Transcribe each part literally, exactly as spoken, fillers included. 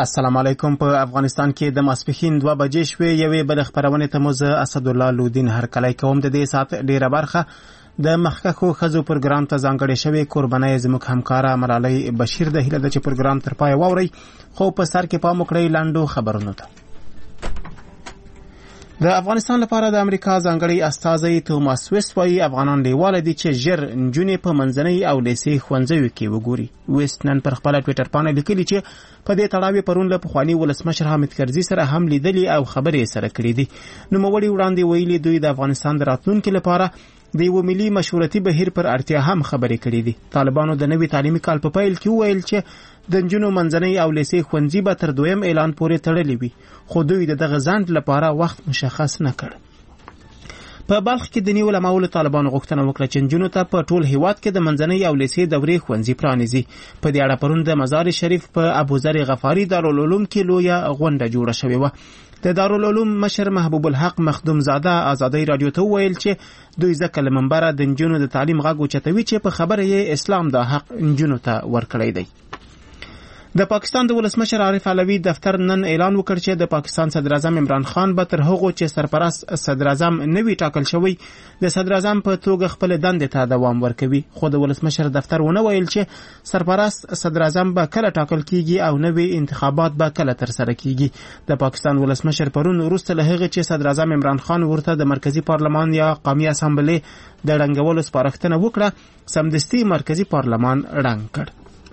السلام علیکم. په افغانستان کې د ماسپښین دوه بجې شوې. یوې بل خبرونه ته مو زه اسدالله لودین هرکلی کوم. د دې ساعت ډیره برخه د مخکښو ښځو پروګرام ته ځانګړې شوې. قربانۍ زموږ همکاره ملالۍ بشیر د هیله ده چې پروګرام تر پایه واورئ. خو په سر کې پام وکړئ لاندو خبرونو ته. د افغانستان لپاره د امریکا ځانګړی استازی توماس ویست وايي افغانان لیواله دي چې ژر نجونې په منځنۍ او لیسې ښوونځیو کې وګوري. ویست نن پر خپله ټویټر پاڼه لیکلي چې په دې تړاو یې پرون له پخواني ولسمشر حامد کرزي سره هم لیدلي او خبرې سره کړې دي. نوموړي وړاندې ویلي دوی د افغانستان د راتلونکي لپاره د یو ملي مشورتي بهیر پر اړتیا هم خبرې کړې دي. طالبانو د نوي تعلیمي کال په پیل کې وویل چې د نجونو منځنۍ او لیسې ښوونځي به تر دویم اعلان پورې تړلي وي، خو دوی د دغه ځنډ لپاره وخت مشخص نه کړ. په بلخ کې د نیو علماو طالبانو غوښتنه وکړه چې نجونو ته په ټول هیواد کې د منځنۍ او لیسې دورې ښوونځي پرانیزي. په دې اړه پرون د مزار شریف په ابوذر غفاري دارالعلوم کې لویه غونډه جوړه شوې وه. د دارالعلوم مشر محبوب الحق مخدوم زاده آزادۍ رادیو ته وویل چې دوی ځکه له منبره د نجونو د تعلیم غږ اوچتوي چې په خبره یې اسلام دا حق نجونو ته ورکړی دی. د پاکستان د ولسمشر عارف علوي دفتر نن اعلان وکړ چې د پاکستان صدر اعظم عمران خان به تر هغو چې سرپرست صدر اعظم نوي ټاکل شوی د صدر اعظم په توګه خپل دندې ته دوام ورکوي. خو د ولسمشر دفتر ونه ویل چې سرپرست صدر اعظم به کله ټاکل کیږي او نوي انتخابات به کله ترسره کیږي. د پاکستان ولسمشر پرون وروسته له هغه چې صدر اعظم عمران خان ورته د مرکزی پارلمان یا قومي اسامبلې د ړنګولو سپارښتنه وکړه، سمدستي مرکزی پارلمان ړنګ کړ.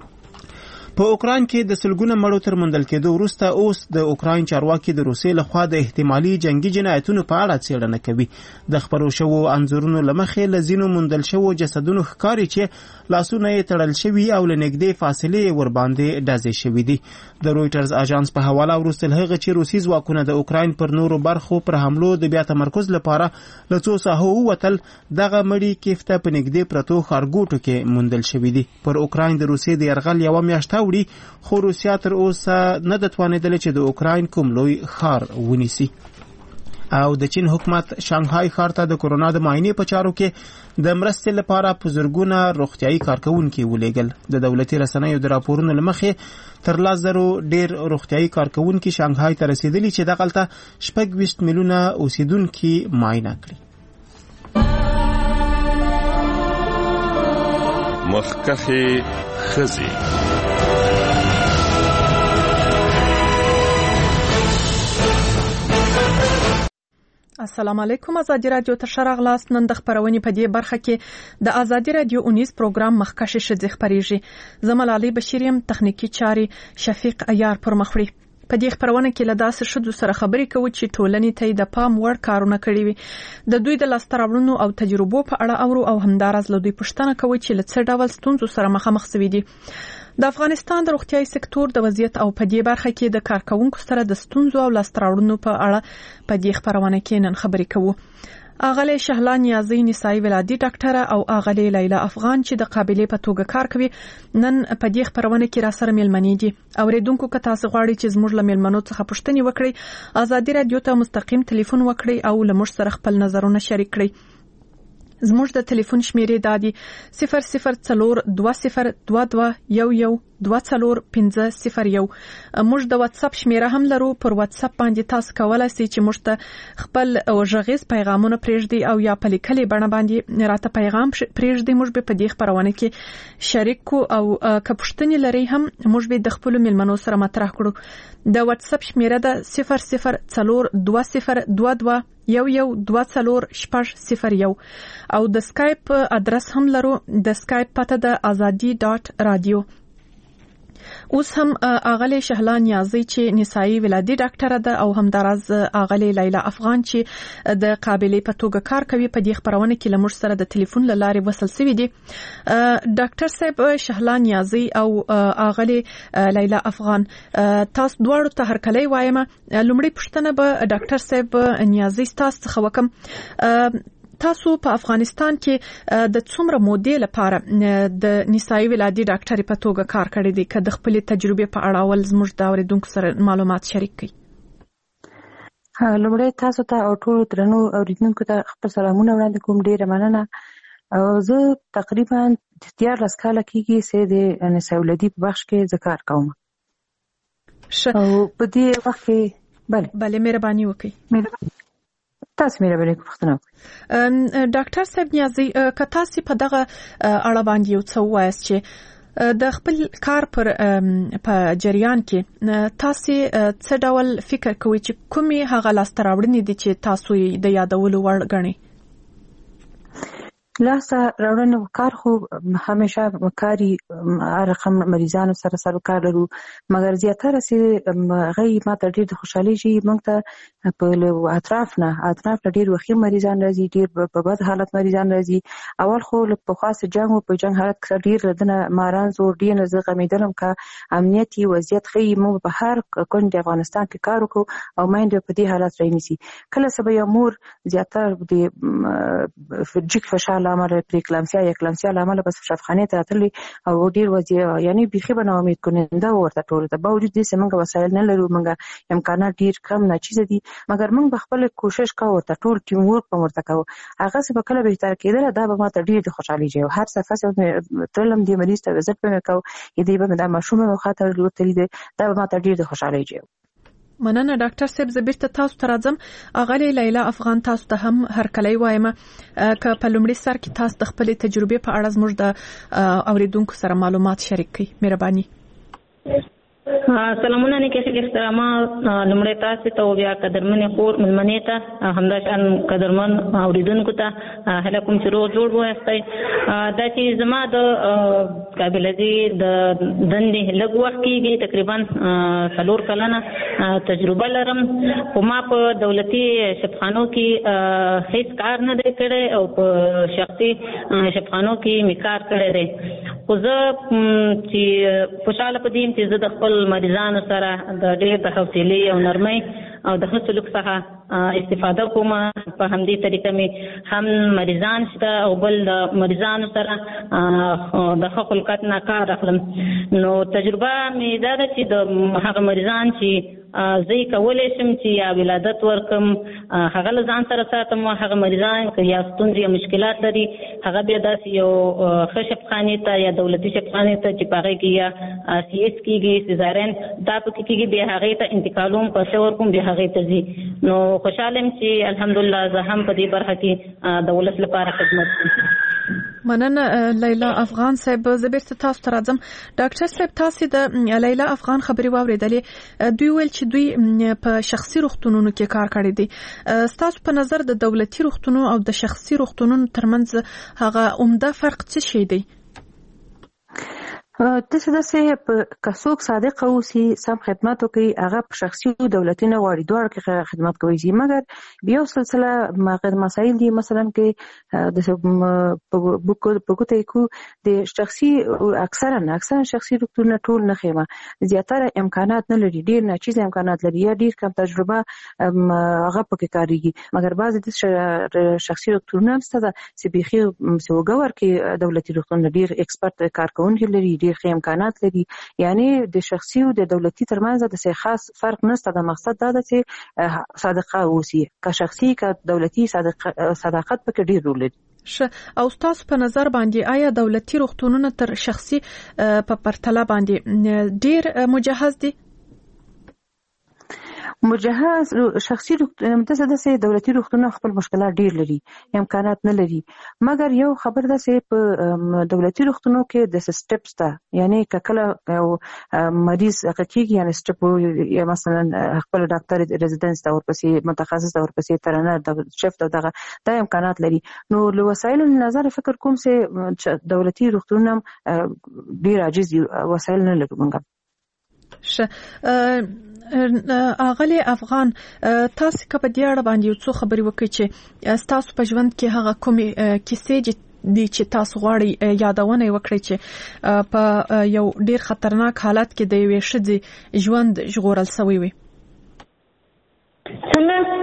په اوکراین کې د سلګونه مړو تر موندل کېدو وروسته اوس د اوکراین چارواکي د روسیې لخوا د احتمالي جنگي جنایتونو په اړه څېړنه کوي. د خپرو شوو انځورونو له مخې له ځینو موندل شوو جسدونو ښکاري چې لاسونه یې تړل شوي او له نږدې فاصلې ورباندې ډزې شوي دي. د رویټرز اژانس په حواله وروسته له هغه چې روسي ځواکونه د اوکراین پر نورو برخو پر حملو د بیا تمرکز لپاره له څو ساحو ووتل، دغه مړي کیفته په نږدې پرتو ښارګوټو کې موندل شوي دي. پر اوکراین د روسیې د یرغل یوه میاشت وړي، خو روسیا تر اوسه نه ده توانېدلې چې د اوکراین کوم لوی ښار ونیسي. او د چین حکومت شانګهای ښار ته د کورونا د معاینې په چارو کې د مرستې لپاره په زرګونه روغتیايي کارکوونکي ولېږل. د دولتي رسنیو د راپورونو له مخې تر لس زرو ډېر روغتیايي کارکوونکي شانګهای ته رسېدلي چې دغلته شپږ ویشت میلیونه اوسیدونکي معاینه کړي. مخکښې ښځې. السلام علیکم. ازادي رادیو ته شراغلاست. نن د خبرونې په دې برخه کې د ازادي رادیو اونیز پروګرام مخکښې ښځې خبرېږي. زه ملالۍ بشیر یم، تخنیکي چارې شفیق عیار پر مخ وړي. په دې خبرونه کې له داسې ښځو سره خبرې کوو چې ټولنې ته د پام وړ کارونه کړي وي. د دوی د لاسته راوړنو او تجربو په اړه اورو او همداراز له دوی پوښتنه کوو چې له څه ډول ستونزو سره مخامخ شوي دي. د افغانستان د روغتیايي سکتور د وضعیت او په دې برخه کې د کارکوونکو سره د ستونزو او لاسته راوړنو په اړه په دې خبرونه کې نن خبرې کوو. اغلی شهلا نیازی نسائی ولادي ډاکټره او اغلی لیلا افغان چې د قابلیت په توګه کار کوي نن په دې خبرونه کې را سره ملمنې دي. اوریدونکو که تاسو غواړئ چې زموږ له ملمنو څخه پوښتنې وکړئ، ازادي رادیو ته مستقیم ټلیفون وکړئ او له موږ سره خپل نظرونه شریک کړئ. زموږ د ټلیفون شمیرې دادي صفر صفر څلور دوه صفر دوه دوه یو یو دوه څلور پنځه صفر یو. موږ د واتس اپ شمیره هم لرو. پر واتس اپ باندې تاسو کولای شئ چې موږ ته خپل غږیز پیغامونه پرېږدي او یا په لیکلي بڼه باندې راته پیغام پرېږدي. موږ به په دې خبرونه کې شریک کو او که پوښتنې لري هم موږ به د خپل ملمنو سره مطرح کړو. د واتس اپ شمیره ده صفر صفر څلور دوه صفر دوه دوه یو یو دوه څلور شپږ صفر یو. او د سکایپ ادرس هم لرو. د سکایپ پته ده ازادي ډاټ رادیو. اوس هم اغلی شهلا نیازی چې نسائی ولادي ډاکټره ده او همداراز اغلی لیلا افغان چې د قابلیت په توګه کار کوي په دې خبرونه کې لمر سره د ټلیفون له لارې وصل شوی دي. ډاکټر صاحب شهلا نیازی او اغلی لیلا افغان، تاسو دواړو ته هرکلی وایم. لومړی پوښتنه به ډاکټر صاحب نیازی تاسو څخه وکم. تاسو په افغانستان کې د څومره مودې لپاره د نسائی ولادي ډاکټري په توګه کار کړی دی؟ که د خپل تجربې په اړه ول زموږ د اوریدونکو سره معلومات شریک کړئ. لومړی تاسو ته او ټول درنو اوریدونکو ته خپل سلامونه وړاندې کوم. ډیره مننه. او زه تقریبا دیارلس کاله کېږي چې د نسائی ولادي په بخش کې زه کار کوم. او په دې وخت کې بله بله مهرباني وکړئ. تاسو مهرباني پوښتنه وکړئ. ډاکټر صاحب نیازی که تاسو په دغه اړه باندې یو څه ووایاست چې د خپل کار پر په جریان کې تاسو څه ډول فکر کوئ چې کومې هغه لاسته راوړنې دي چې تاسو یې د یادولو وړ ګڼئ؟ لاسته راوړنې کار خو همیشه کاری رقم مریضانو سره سره کار لرو، مګر زیاتره چې غي ماته ډیر د خوشحالي شي موږ ته په اطراف نه اطراف ډیر وخی مریضان راځي، ډیر په بد حالت مریضان راځي. اول خو په خاصه جنگ او په جنگ حالت کې ډیر ردنه ماران زور ډیر نه غمیدلم کا امنیتي وضعیت خي مو په هر کون د افغانستان کې کار وکړو او مایند په دې حالت راینسي. کله سبا یو مور زیاتره د فجیک فشار عمل پریکلامسیا یا کلامسیا عمل بس شفخانه ته تللی او ډیر وځي، یعنی بيخي به نو امید کننده ورته ټول ته باوجود دې څنګه وسایل نه لرو، موږ امکانات ډیر کم نه چیز دي، مګر موږ خپل کوشش کوو ورته ټول ټیم ورک په ورته کوو. هغه څه به کله به تر کېدل دا به ماته ډیر خوشحالي جوړ هر څه فاصله ترلم دې مریض ته وزت په کو دې به د مشومه خاطر لوتري دې دا به ماته ډیر خوشحالي جوړ. مننه ډاکټر صاحب. زه بیرته تاسو ته راځم. اغلی لیلا افغان تاسو ته هم هرکلی وایم که په لومړي سر کې تاسو د خپلې تجربې په اړه زموږ د اوریدونکو سره معلومات شریک کړئ. مهرباني. سلامونه نیکه خیلی احترامات لمړی تاسو ته او بیا قدرمنې خور ملمنې ته همداشان قدرمن اوریدونکو ته هله کوم چې روغ جوړ وایستئ. دا چې زما د قابلدي د دندې لږ وخت کېږي، تقریبا څلور کلنه تجربه لرم، خو ما په دولتي شفخانو کې هیڅ کار نه دی کړی او په شخصي شفخانو کې مې کار کړی دی. خو زه چې خوشحاله په دې یم چې زه د خپل مریضانو سره د ډېر د حوصلې او نرمۍ او د ښه سلوک څخه استفاده کوم. په همدې طریقه مې هم مریضان شته او بل د مریضانو سره د ښه خلقت نه کار اخلم. نو تجربه مې دا ده چې د هغه مریضان چې زه یې کولی شم چې یا ولادت ورکم هغه له ځان سره ساتم، هغه مریضان که یا ستونزې یا مشکلات لري هغه بیا داسې یو ښه شفخانې ته یا دولتي شفخانې ته چې په هغې کې یا سی ایس کېږي سیزارین دا پکې کېږي، بیا هغې ته انتقالوم پیسې ورکوم بیا هغې ته ځي. نو خوشحاله یم چې الحمدلله زه هم په دې برخه کې د ولس لپاره خدمت کوم. مننه لیلا افغان صاحب. زه بیرته تاسو ته راځم. ډاکټر صاحب تاسو د لیلا افغان خبرې واورېدلې، دوی ویل چې دوی په شخصي روغتونونو کې کار کړی دی. ستاسو په نظر د دولتي روغتونونو او د شخصي روغتونونو ترمنځ هغه عمده فرق څه شی دی؟ داسې داسې په کڅوک صادق اوسي سم خدمات وکړي هغه په شخصي او دولتي نه غواړي دواړه کې خدمات کوي شي، مګر بیا سلسله مسایل دي مثلا کې د بوکوته کو د شخصي اکثرا اکثرا شخصي ډاکټرونه ټول نه خېمه زیاتره امکانات نه لري، ډیر نه چیز امکانات لري یا ډیر کم تجربه هغه پکې کاریږي، مګر بعض د شخصي ډاکټرونه هم ستاسو چې بيخي سوګور کې دولتي ډاکټرونه ډیر ایکسپرت کارکونکي لري، ډیر ښه امکانات لري. یعنی د شخصي او د دولتي ترمنځ د څه خاص فرق نشته. د مقصد دا ده چې صادقه اوسي، که شخصي که دولتي صداقت پکې ډیر رول لري. ش او تاسو په نظر باندې آیا دولتي روغتونونه تر شخصي په پرتله باندې ډیر مجهز دي؟ مجهز شخصي متاسه د دولتي روغتونونو خپل مشکلات ډیر لري، امکانات نه لري، مګر یو خبر ده چې په دولتي روغتونونو کې د سټپس ته یعنی کله یو مریض حقیقي یعنی سټپ یا مثلا خپل ډاکټر ریزیدنس ته ورپسې متخصص ته ورپسې ترنر د شفت دغه د امکانات لري. نو له وسایلو نظر فکر کوم چې دولتي روغتونونو ډیر عاجز دي، وسایل نه لري. موږ ش اغلی افغان تاسو که په دې اړه باندې یو څه خبرې وکړئ چې تاسو په ژوند کې هغه کومې کیسې دي چې تاسو غواړئ یادونه وکړئ چې په یو ډیر خطرناک حالت کې د یوې ښځې ژوند ژغورل شوی وي. څنګه؟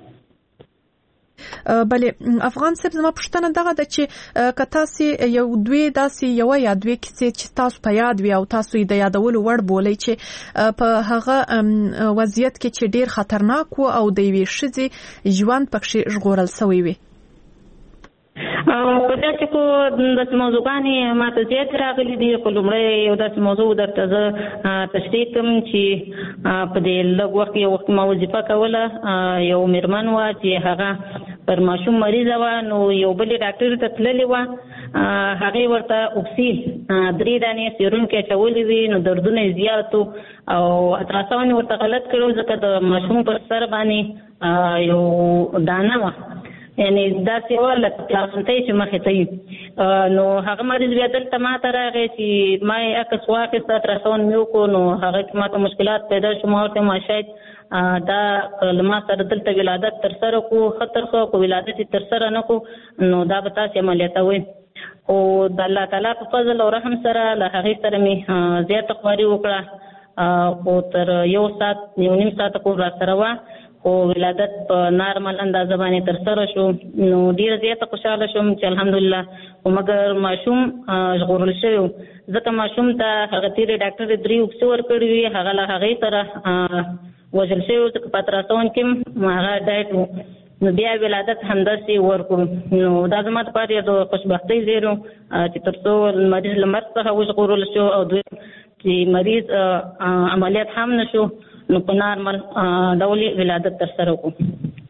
بله افغان صاحب زما پوښتنه دغه ده چې که تاسو یو دوی داسې یو یا دوی کیسې چې تاسو په یاد وي او تاسو یې د یادولو وړ بولئ چې په هغه وضعیت کې چې ډیر خطرناک و او د یوې ښځې ژوند پکې ژغورل شوی وي. په داسې کو داسې موضوعګانې ما ته زیات راغلي دي. خو لومړی یو داسې موضوع درته زه تشریح کوم چې په دې لږ وخت یو وخت ما وظیفه کوله. یو مېرمن وه چې هغه پر ماشوم مریضه وه، نو یو بلې ډاکټر ته تللې وه، هغې ورته اوکسیل درې دانې سیروم کې اچولې وي، نو دردونه یې زیات وو او الټراساونډ یې ورته غلط کړی ځکه د ماشوم پر سر باندې یو دانه وه، یعنې داسې وه لکه پلاسنټۍ چې مخې ته وي. نو هغه مریض بیا دلته ما ته راغی چې ما یې عکس واخېسته، الټراساونډ مې وکړو، نو هغه کې ما ته مشکلات پیدا شو. ما ورته ما شاید دا له ما سره دلته ولادت تر سره کړو، ښه تر ښه کړو، ولادت یې تر سره نه کړو، نو دا به تاسې عملیاتوئ. خو د الله تعالی په فضل او رحم سره له هغې سره مې زیاته خواري وکړه، خو تر یو ساعت یو نیم ساعته پورې را سره وه، خو ولادت په نارمل اندازه باندې تر سره شو. نو ډېره زیاته خوشحاله شوم چې الحمدلله. خو مګر ماشوم ژغورل شوی و، ځکه ماشوم ته هغه تېرې ډاکټر درې اوکسې ورکړې وي، هغه له هغې سره وژل شوی و، ځکه په الټراساونډ کې هغه ډایټ و. نو بیا ولادت همداسې ورکړو. نو دا زما دپاره یو د خوشبختۍ ځای و چې تر څو مریض له مرګ څخه وژغورل شو، او دویم چې مریض عملیات هم نه شو، نو په نارمل ډول ولادت تر سره وکړو.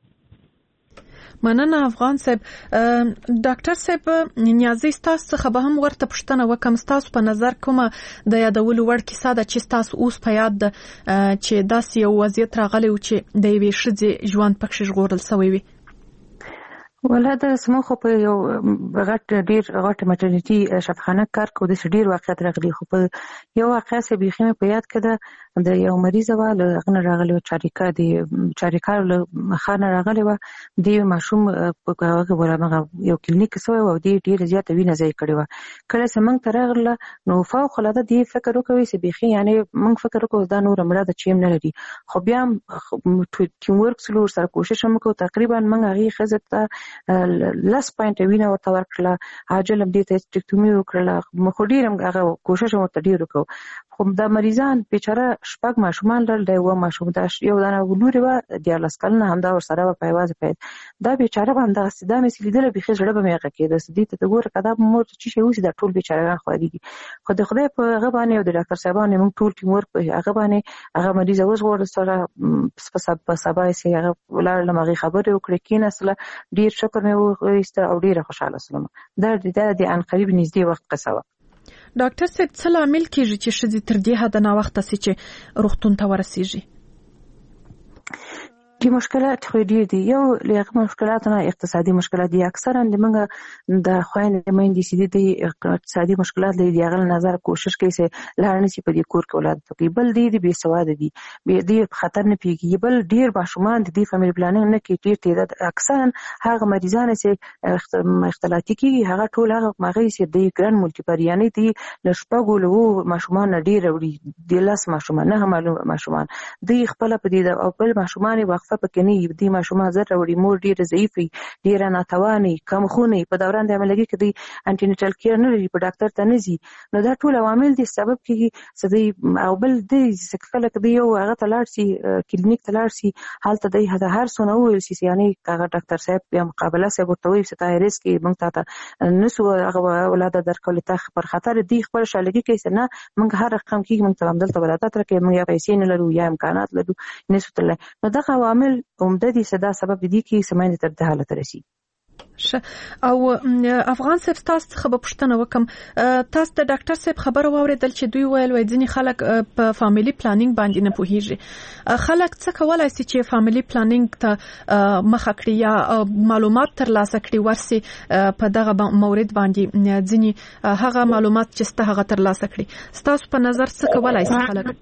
مننه افغان صاحب. ډاکټر صاحب نیازي ستاسو څخه به هم ورته پوښتنه وکم، ستاسو په نظر کومه د یادولو وړ کیسه ده چې ستاسو اوس په یاد ده چې داسې یو وضعیت راغلی و چې د یوې ښځې ژوند پکښې ژغورل سوی وي؟ ولا د سمو خو په یو غټ ډیر غټ مټرنیټي شفاخانه کار کو د ډیر واقعیت راغلي، خو په یو واقعیا سه بيخي په یاد کړه د یو مریض و له غن راغلی چاریکا دی چاریکا له خانه راغلی و دی ماشوم په هغه ولامغه یو کلینیک سوی و دی ډیر زیات وینه ځای کړی و. کله چې موږ ترغله نو فوق العاده دی فکر وکوي چې بيخي یعنی موږ فکر وکړو دا نور مړه د چیم نه لري، خو بیا ټیم ورک سلو سره کوشش وکړو. تقریبا موږ هغه خزته لاس پوینټ وینه ورته ورکړه، عاجل دې ته ټیکټومي وکړه، مخ ډیرم هغه کوشش وکړ ډیر وکړو. خو دا مریضان بیچاره شپږ ماشومان لرل، دی و ماشوم دا یو دانه ولوري و د لاس کلنه هم دا ور سره په ایواز پید دا بیچاره باندې سیده مې سلیدل به خځړه به مې هغه کې د سدي ته ګور کدا مور چې شي وسی دا ټول بیچاره خواريږي. خو د خدای په هغه باندې او د ډاکټر صاحبانه موږ ټول ټیم ورک په هغه باندې هغه مریض اوس ور سره په سبا سبا سي هغه ولر لمغه خبره وکړه کینه اصله ډیر شکر مې وایسته او ډیر خوشاله سلام. دا د ان قریب نږدې وخت قصه و. ډاکټر صاحب څه لامل کیږي چې ښځې تر دې حده نه وخت سي چې روغتون ته ورسیږي؟ دي مشکلات خو ډیر دي. یو لږ مشکلات نه اقتصادي مشکلات دي، اکثرا د موږ د خويندې مېندې سي دي اقتصادي مشکلات لري. هغه نظر کوشش کوي چې لارنه سي په دې کور کې اولاد پکې بل دي د بي سواد دي به دې خطر نه پیږي. بل ډیر ماشومان د دې فاميلي پلانینګ نه کې ډیر تعداد اکثرا هغه مریضان چې اختلاطي کیږي هغه ټول هغه مغي سي د ګران مولټیپریاني دي لشپګول وو ماشومان ډیر وړي د لاس ماشومان نه معلوم ماشومان دي خپل په دې او بل ماشومان وقفه پکې نه دي. ماشومان زره وړي مور ډیر ضعیفي ډیر ناتواني کم خوني په دوران د عملګي کې دي انټینیټل کیر نه لري، په ډاکټر ته نه زی. نو دا ټول عوامل دي سبب کیږي چې او بل دي څکل کې یو هغه تلار سي کلینیک تلار سي حالت دی هدا هر څونه ویل سي یعنی هغه ډاکټر صاحب بیا مقابله سي ورته وي چې تا ریسک موږ ته نسو هغه ولادت درکول ته پر خطر دی خپل شالګي کې نه موږ هر رقم کې موږ ته عمل ته ولادت راکې موږ یا پیسې نه لرو یا امکانات لرو نسو تل. نو دا عوامل عمده دي صدا سبب دي کې سمانه تر ده حالت رسي. او افغان صاحب تاسو څخه به پوښتنه وکم، تاسو د ډاکټر صاحب خبره واوریدل چې دوی ویل وای ځینې خلک په فاميلي پلانینګ باندې نه پوهیږي. خلک څه کولای شي چې فاميلي پلانینګ ته مخه کړی یا معلومات ترلاسه کړي ورسي په دغه مورید باندې ځینې هغه معلومات چې ستاسو هغه ترلاسه کړي؟ تاسو په نظر څه کولای شي خلک؟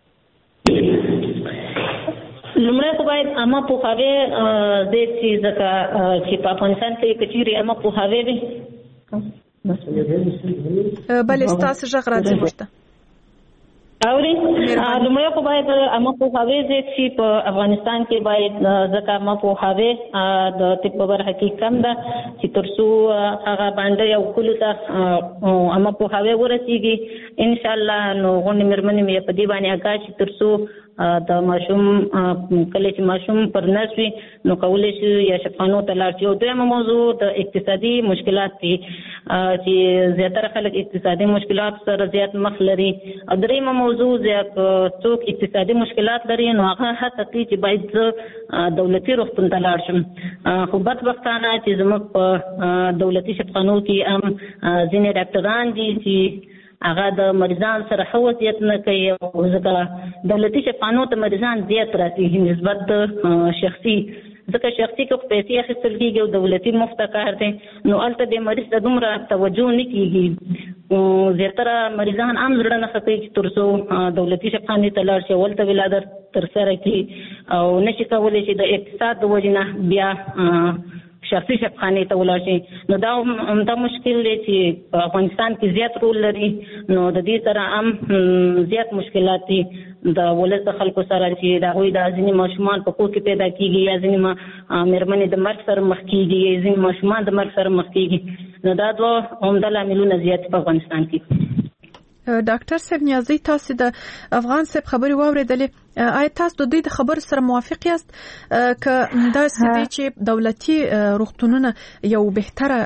لمړی خو باید عامه پوهاوی زیات شي ځکه چې په افغانستان کې کچېرې عامه پوهاوی وي. بلې ستاسو غږ راځي موږ ته. اوري لومړی خو باید اما په هغه ځای چې په افغانستان کې باید ځکه اما په هغه د طب په برخه کې کم ده چې ترڅو هغه باندې یو کول ته اما په هغه ورسیږي ان شاء الله نو غونډه مرمنې مې په دې باندې اګه چې ترڅو د ماشوم کله چې ماشوم پر نسوي نو کولای شي یا شفانو ته لاړ شي. دویمه موضوع د اقتصادي مشکلات دي چې زیاتره خلک اقتصادي مشکلات سره زیات مخ لري. دریمه موضوع زیات څوک اقتصادي مشکلات لري نو هغه هڅه کوي چې باید دولتي روغتون ته لاړ شم. خو بدبختانه چې زموږ په دولتي شفانو کې هم ځینې ډاکټران دي چې هغه د مریضان سره ښه وضعیت نه کوي او ځکه دولتي شفانو ته مریضان زیات راځي نسبت د شخصي ځکه شخصي که پیسې اخیستل کېږي او دولتي مفت کار دی نو هلته د مریض ته دومره توجه نه کېږي. زیاتره مریضان هم زړه نه ښه کوي چې تر څو دولتي شفخانې ته لاړ شي هلته ولادت ترسره کړي او نه شي کولی چې د اقتصاد د وجې نه بیا شخصي شفخانې ته ولاړ شي. نو دا همدا مشکل دی چې په افغانستان کې زیات رول لري نو د دې سره هم زیات مشکلات دي د ولس د خلکو سره چې د هغوی د ځینې ماشومان په کور کې پیدا کېږي یا ځینې مېرمنې د مرګ سره مخ کېږي یا ځینې ماشومان د مرګ سره مخ کېږي. نو دا دوه عمده لاملونه زیات په افغانستان کې. ډاکټر صاحب نیازی تاسو د افغان صاحب خبري واوریدلې آیا تاسو د دې خبر سره موافق یاست ک دا ستې چې دولتي روغتونونه یو بهتره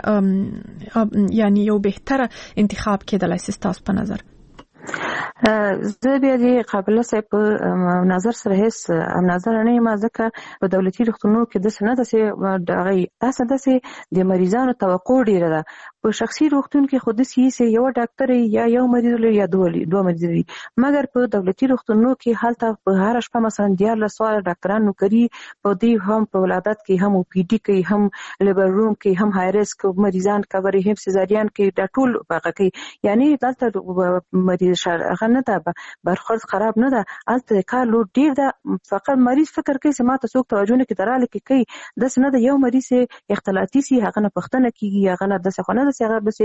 یعنی یو بهتره انتخاب کېدلای شي تاسو په نظر؟ زه بیا دې قابله صاحب په نظر سره هیڅ نظر نه یم ځکه په دولتي روغتونونو کې داسې نه داسې دغه اساسا داسې د مریضانو توقع ډیره ده. په شخصي روغتون کې خو داسې یو ډاکټر یا یو مریض لري یا دوه دوه مریض لري مګر په دولتي روغتونونو کې هلته په هر شپه مثلا دیارلس سوه ډاکټران نوکري په دې هم په ولادت کې هم او پی ډي کوي هم لیبر روم کې هم های ریسک مریضان کوري هم سیزاریان کې د ټول هغه کوي یعنی دلته مریض هغه نه ده برخورد خراب نه ده البته کار لوډ ډیر ده فقط مریض فکر کوي چې ماته څوک توجه نه کوي دراله کې کوي داس نه ده یو مریض اختلاطي سي هغه نه پښتنه کیږي هغه نه د څه خونه د څه بس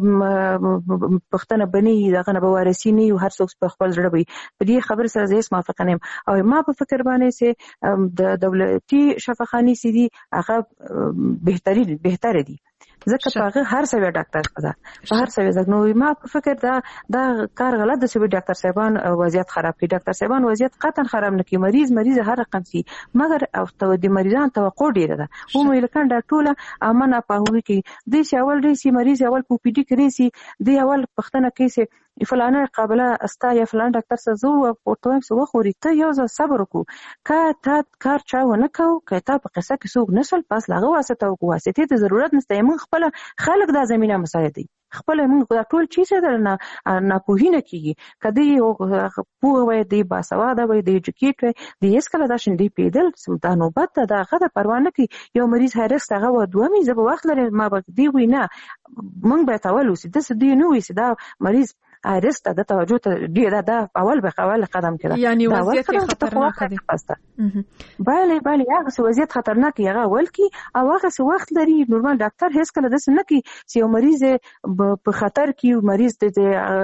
پښتنه بني هغه نه بوارسي نه هر څوک په خپل ځړ وي په دې خبر سره زه موافق نه یم او ما په فکر باندې چې د دولتي شفاخاني سي دي هغه بهتري بهتره دي ځکه په هغه هر څه ډاکټر ده په هر څه ځکه نو ما په فکر دا دا کار غلط دی چې ډاکټر صاحبان وضعیت خراب کړي. ډاکټر صاحبان وضعیت قطعا خراب نه کړي مریض مریض هر رقم سي مګر او د مریضان توقع ډیره ده و مې لکه دا ټوله امانه په هوی کې د سی اول دی سي مریض اول په پی ډي کړي سي د اول پښتنه کې سي فلانه قابله استا یا فلان ډاکټر سره زو او ته سو خوري ته یو ځل صبر وکړه کا تا کار چا ونه کو کته په قصه کې سوق نسل پاس لاغه واسطه او واسطه ته ضرورت نشته موږ خپل خلک دا زمينه مساعدي خپل موږ ټول چی څه نه نه پوهینه کیږي کدی یو پوه وای دی باسواده وای دی ایجوکیټ وای دی اس کله دا شین دی پیدل سمدا نوبت دا غته پروانه کی یو مریض هرس هغه و دوه می زب وخت لري ما به دی وینا موږ به تاول وسی د دې نو وسی دا مریض ارسته د توجه ته ډیر دا اول به اول قدم کړه یعنی وضعیت خطرناک دی. بله بله هغه څه وضعیت خطرناک یغه ول کی او هغه څه وخت لري نورمال ډاکټر هیڅ کله داس نه کی چې یو مریض په خطر کې مریض د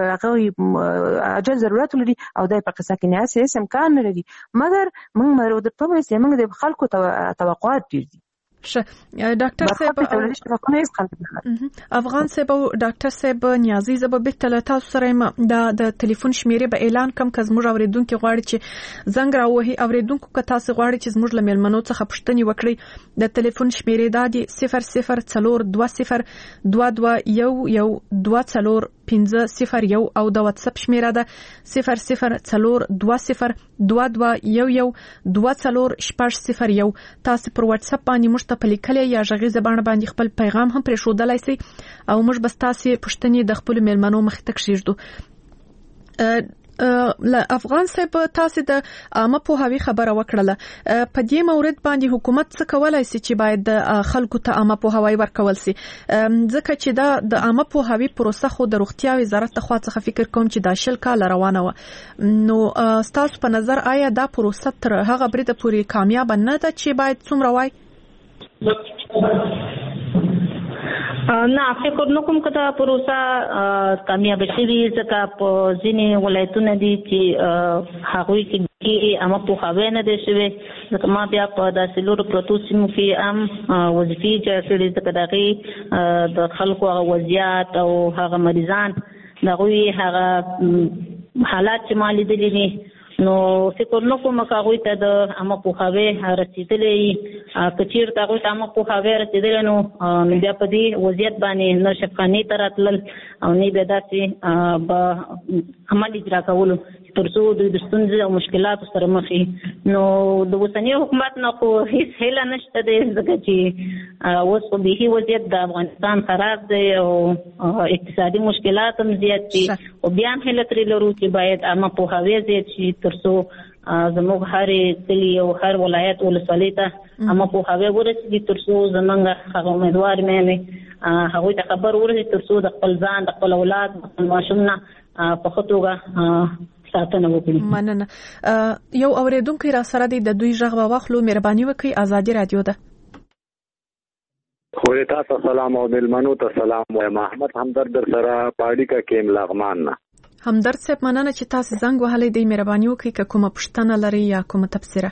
هغه اجل ضرورت لري او دای په قصه کې نه اساس امکان نه لري مګر موږ مرو د په سیمه موږ د خلکو توقعات ډیر دي. ډاکټر صاحب افغان صاحب او ډاکټر صاحب نیازی زب به تل تاسو سره د ټلیفون شمیرې به اعلان کم کز موږ اوریدونکو غواړي چې زنګ راوهي اوریدونکو که تاسو غواړي چې موږ لملمنو څخه پښتني وکړي د ټلیفون شمیرې د صفر صفر څلور دوه صفر دوه دوه یو یو دوه څلور پنځه صفر یو او د واتس اپ شمیره ده صفر صفر څلور دوه صفر دوه دوه یو یو دوه څلور شپږ صفر یو. تاسو پر واتس اپ باندې موږ ته په لیکلې یا غږیزه باندې باندې خپل پیغام هم پرې شودلای شئ او موږ بس تاسو پښتني د خپل میلمنو مخ ته کښیږو. افغان صاحب تاسو د عامه پوهاوی خبره وکړه په دې مورید باندې حکومت څه کولای شي چې باید د خلکو ته عامه پوهاوی ورکول شي ځکه چې دا د عامه پوهاوی پروسه خو د روغتیا وزارت ته خوا څخه فکر کوم چې دا شل کال روانه و نو تاسو په نظر آیا دا پروسه تر هغه بریده پورې کامیاب نه ده چې باید څومره وای؟ نه فکر نه کوم کدا پروسه کامیاب شي ځکه په ځینې ولایتونه دي چې هغوی کې اما په خاوې نه دي شوی ځکه ما بیا په داسې لورو پروتو سیمو کې هم وظیفې جوړ کړي ځکه دغې د خلکو هغه وضعیت او هغه مریضان دغوی هغه حالات چې ما لیدلي دي نو فکر نه کوم که هغوی ته د عامه پوهاوی رسېدلی که چېرته هغوی ته عامه پوهاوی رسېدلی نو نو بیا په دې وضعیت باندې نه شفاخانې ته راتلل او نه بیا داسې به عمل اجرا کولو تر څو دوی د ستونزې او مشکلاتو سره مخ وي نو د اوسني حکومت نه خو هېڅ هیله نشته دی ځکه چې اوس خو بیخي وضعیت د افغانستان خراب دی او اقتصادي مشکلات هم زیات دي خو بیا هم هیله ترې لرو چې باید عامه پوهاوی زیات شي تر څو زموږ هرې کلي او هر ولایت ولسوالۍ ته عامه پوهاوی ورسېږي تر څو زموږ هغه امیدوار مېندې هغوی ته خبر ورسېږي تر څو د خپل ځان د خپل اولاد د خپل ماشوم نه په ښه توګه مننه. یو اوریدونکی را سره دی د دوی غږ واخلو مهرباني وکړئ ازادي رادیو ده. خو تاسو سلام او ملمنو ته سلام وایم احمد همدرد در سره پاړیکا کې لغمان نه. همدرد صاحب مننه چې تاسو زنګ وهلی دی مهرباني وکړئ که کومه پوښتنه لرئ یا کومه تبصره.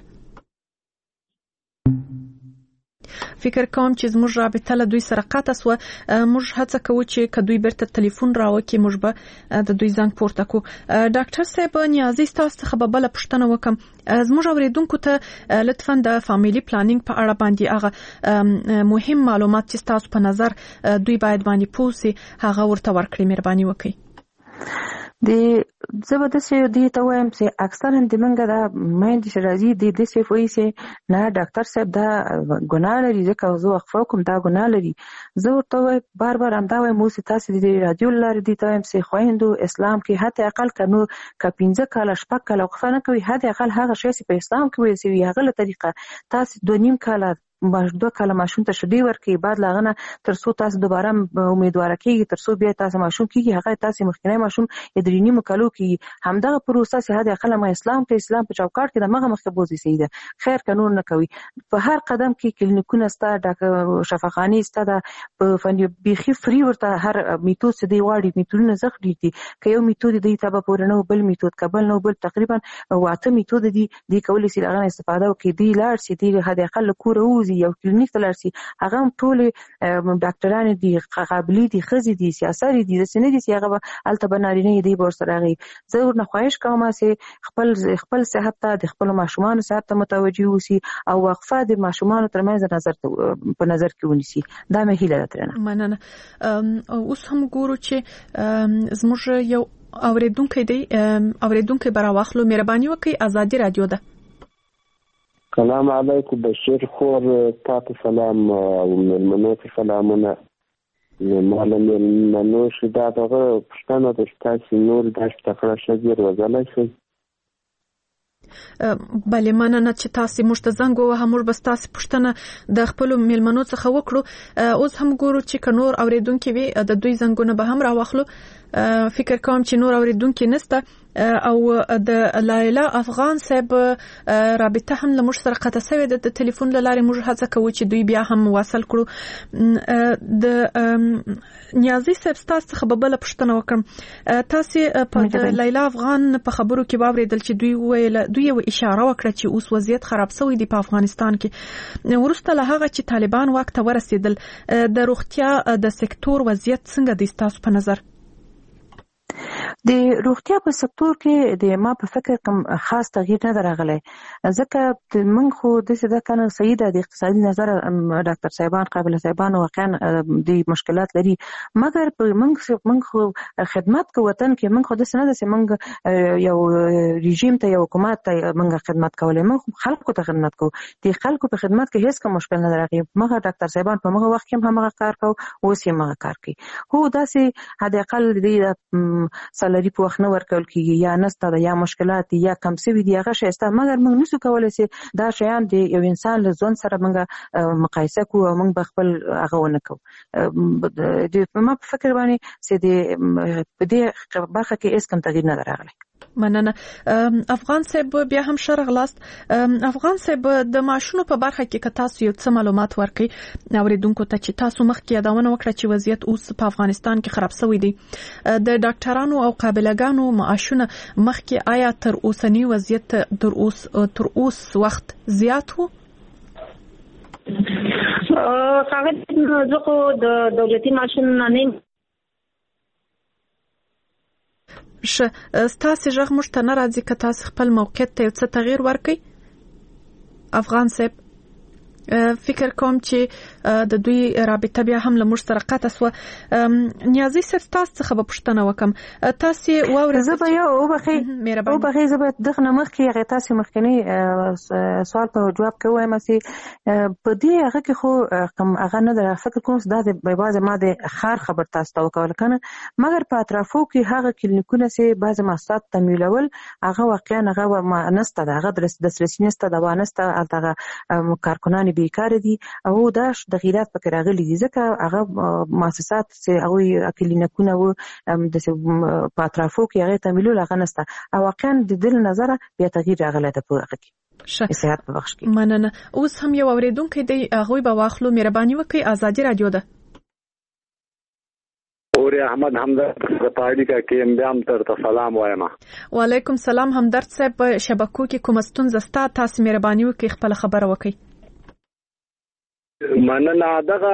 فکر کوم چې زموږ رابطه له دوی سره قطع سوه موږ هڅه کوو چې که دوی بیرته تلیفون راوکړي موږ به د دوی زنګ پورته کړو. ډاکټر صاحب نیازي ستاسو څخه به بله پوښتنه وکړم زموږ اوریدونکو ته لطفا د فامیلي پلانینګ په اړه باندې هغه مهم معلومات چې ستاسو په نظر دوی باید باندې پوه سي هغه ورته ورکړي مهرباني وکړئ. د زبردست دی ته وایم چې اکثرا د منګه دا مایند چې راځي د دې څه وایي چې نه ډاکټر صاحب دا ګناه لري ځکه زه وقفه کوم دا ګناه لري زه ورته بار بار هم دا وایم مو تاسو د رادیو لارې دی ته وایم چې خويندو اسلام کې حتی اقل کنو ک پنځه کاله شپږ کاله وقفه نه کوي حتی اقل هغه شی چې په اسلام کې وایي چې هغه له طریقه تاسو دوه نیم کاله دوه کاله ماشوم ته شډي ورکړي بعد لاغنه تر څو تاسو دوباره امیدوار کیږي تر څو بیا تاسو ماشوم کیږي هغه تاسو مخکنی ماشوم یدرینی مکلو کیږي همدغه پروسه چې هدا خلک ما اسلام کې اسلام په چوکاټ کې د مغه مخه بوزي سیده خیر قانون نه کوي په هر قدم کې کلینیکونه ستا د شفاخاني ستا د فنی بيخي فری ورته هر میتود څه دی واړي میتودونه زخ دي کې یو میتود دی تابه پورنه بل میتود قبل نو بل تقریبا واته میتود دي دی کولای شي هغه استفاده وکړي دی لاړ شي دی هدا خلک کور اوزي یو کلینیک تلرسي هغه ټول ډاکټران دي قابلیت دي خزي دي سیاسي دي د سینې دي هغه الته بنارینه دي بور سره غي زه ورنه خواهش کوم چې خپل خپل صحت ته د خپل ماشومان صحت ته متوجي وسی او وقفه د ماشومان ترمنځ نظر په نظر کې ونیسي دا مې هیله درنه مننه. اوس هم ګورو چې زموږ یو اوریدونکو دی اوریدونکو براواخلو مهرباني وکړئ ازادي رادیو ده. سلام علیکم بشیر خور تاسو سلام او ملمنو ته سلامونه معلم ملمنو شدا دغه پښتنه د تاسو نور د تکړه شګیر وځلای شي. بله مننه چې تاسو موږ ته زنګ ووهه موږ به ستاسو پوښتنه د خپلو میلمنو څخه وکړو. اوس هم ګورو چې که نور اوریدونکي وي د دوی زنګونه به هم راواخلو. فکر کوم چې نور اوریدونکي نسته او د لایلا افغان صاحب رابطه هم له موږ سره قطع شوې ده د ټلیفون له لارې موږ هڅه کوو چې دوی بیا هم واصل کړو. د نیازي صاحب ستاسو څخه به بله پوښتنه وکړم تاسو په د لایلا افغان په خبرو کې واورېدل چې دوی ویل دوی یو اشاره وکړه چې اوس وضعیت خراب شوی دی په افغانستان کې وروسته له هغه چې طالبان واک ته ورسېدل د روغتیا د سکتور وضعیت څنګه دی ستاسو په نظر؟ د روغتیا په سکتور کې د ما په فکر کوم خاص تغییر نه راغلی ځکه موږ خو د څه د کنه صحیح د اقتصادي نظر ډاکټر صاحبان قابل صاحبان واقعا د مشکلات لري مګر په موږ موږ خدمت کو وطن کې موږ خو د څه نه د موږ یو رژیم ته یو حکومت ته موږ خدمت کولای موږ خلکو ته خدمت کو د خلکو په خدمت کې هیڅ کوم مشکل نه راغی موږ ډاکټر صاحبان په موږ وخت کې هم هغه کار کو اوس یې موږ کار کوي هو داسې حد اقل د سالري په وخت نه ورکول کیږي یا نسته یا مشکلات یا کم سوي دي هغه شیسته مګر موږ نسو کولای چې دا شیان د یو انسان له ځون سره موږ مقایسه کوو او موږ خپل هغه ونه کوو د ما په فکر باندې چې د په دې برخه کې هیڅ کوم تغییر نه راغلی. مننه. افغان صاحب بیا هم شرغلاست. افغان صاحب د معاشونو په برخه کې که تاسو یو څه معلومات ورکړئ اوریدونکو ته چې تاسو مخکې یادونه وکړه چې وضعیت اوس په افغانستان کې خراب شوی دی د ډاکټرانو او قابلګانو معاشونه مخکې آیا تر اوسنی وضعیت تر اوس تر اوس وخت زیات وو؟ هغه زه د دولتي معاشونو نه ش ستاسو ژغ موږ ته نه راځي که تاسو خپل موقعیت ته څه تغییر ورکړئ افغان صاحب. فکر کوم چې د دوی رابطه بیا هم له موږ سره قطع سوه. نیازي صاحب تاسو څخه به پوښتنه وکم تاسو واورئ زه به یو وبخي وبخي زه به دغه نه مخکې هغه تاسو مخکنی سوال په جواب کې وایم چې په دې هغه کې خو کوم هغه نه در فکر کوم دا د بعض ما د خار خبر تاسو ته وکول کنه مګر په اطرافو کې هغه کلینیکونه سي بعض ماسات تمویلول هغه واقعا هغه ما نسته هغه د دسترسي نسته دا وانسته هغه کارکونان بیکار دي او دا د غیرات پکې راغلي دي ځکه هغه مؤسسات چې هغه کلینیکونه وو د په اطرافو کې هغه تمویلول هغه نسته او واقعا د دل نظر بیا تغییر راغلی د په هغه کې صحت په بخش کې. مننه. اوس هم یو اوریدونکو دی هغه به واخلو مهرباني وکړئ ازادي رادیو ده. اور احمد همدرد د پاړی کا کې امدام تر ته سلام وایم. وعلیکم سلام همدرد صاحب په شبکو کې کوم ستونزه ستا تاسو مهرباني وکړئ خپل خبره وکړئ. مننه. دغه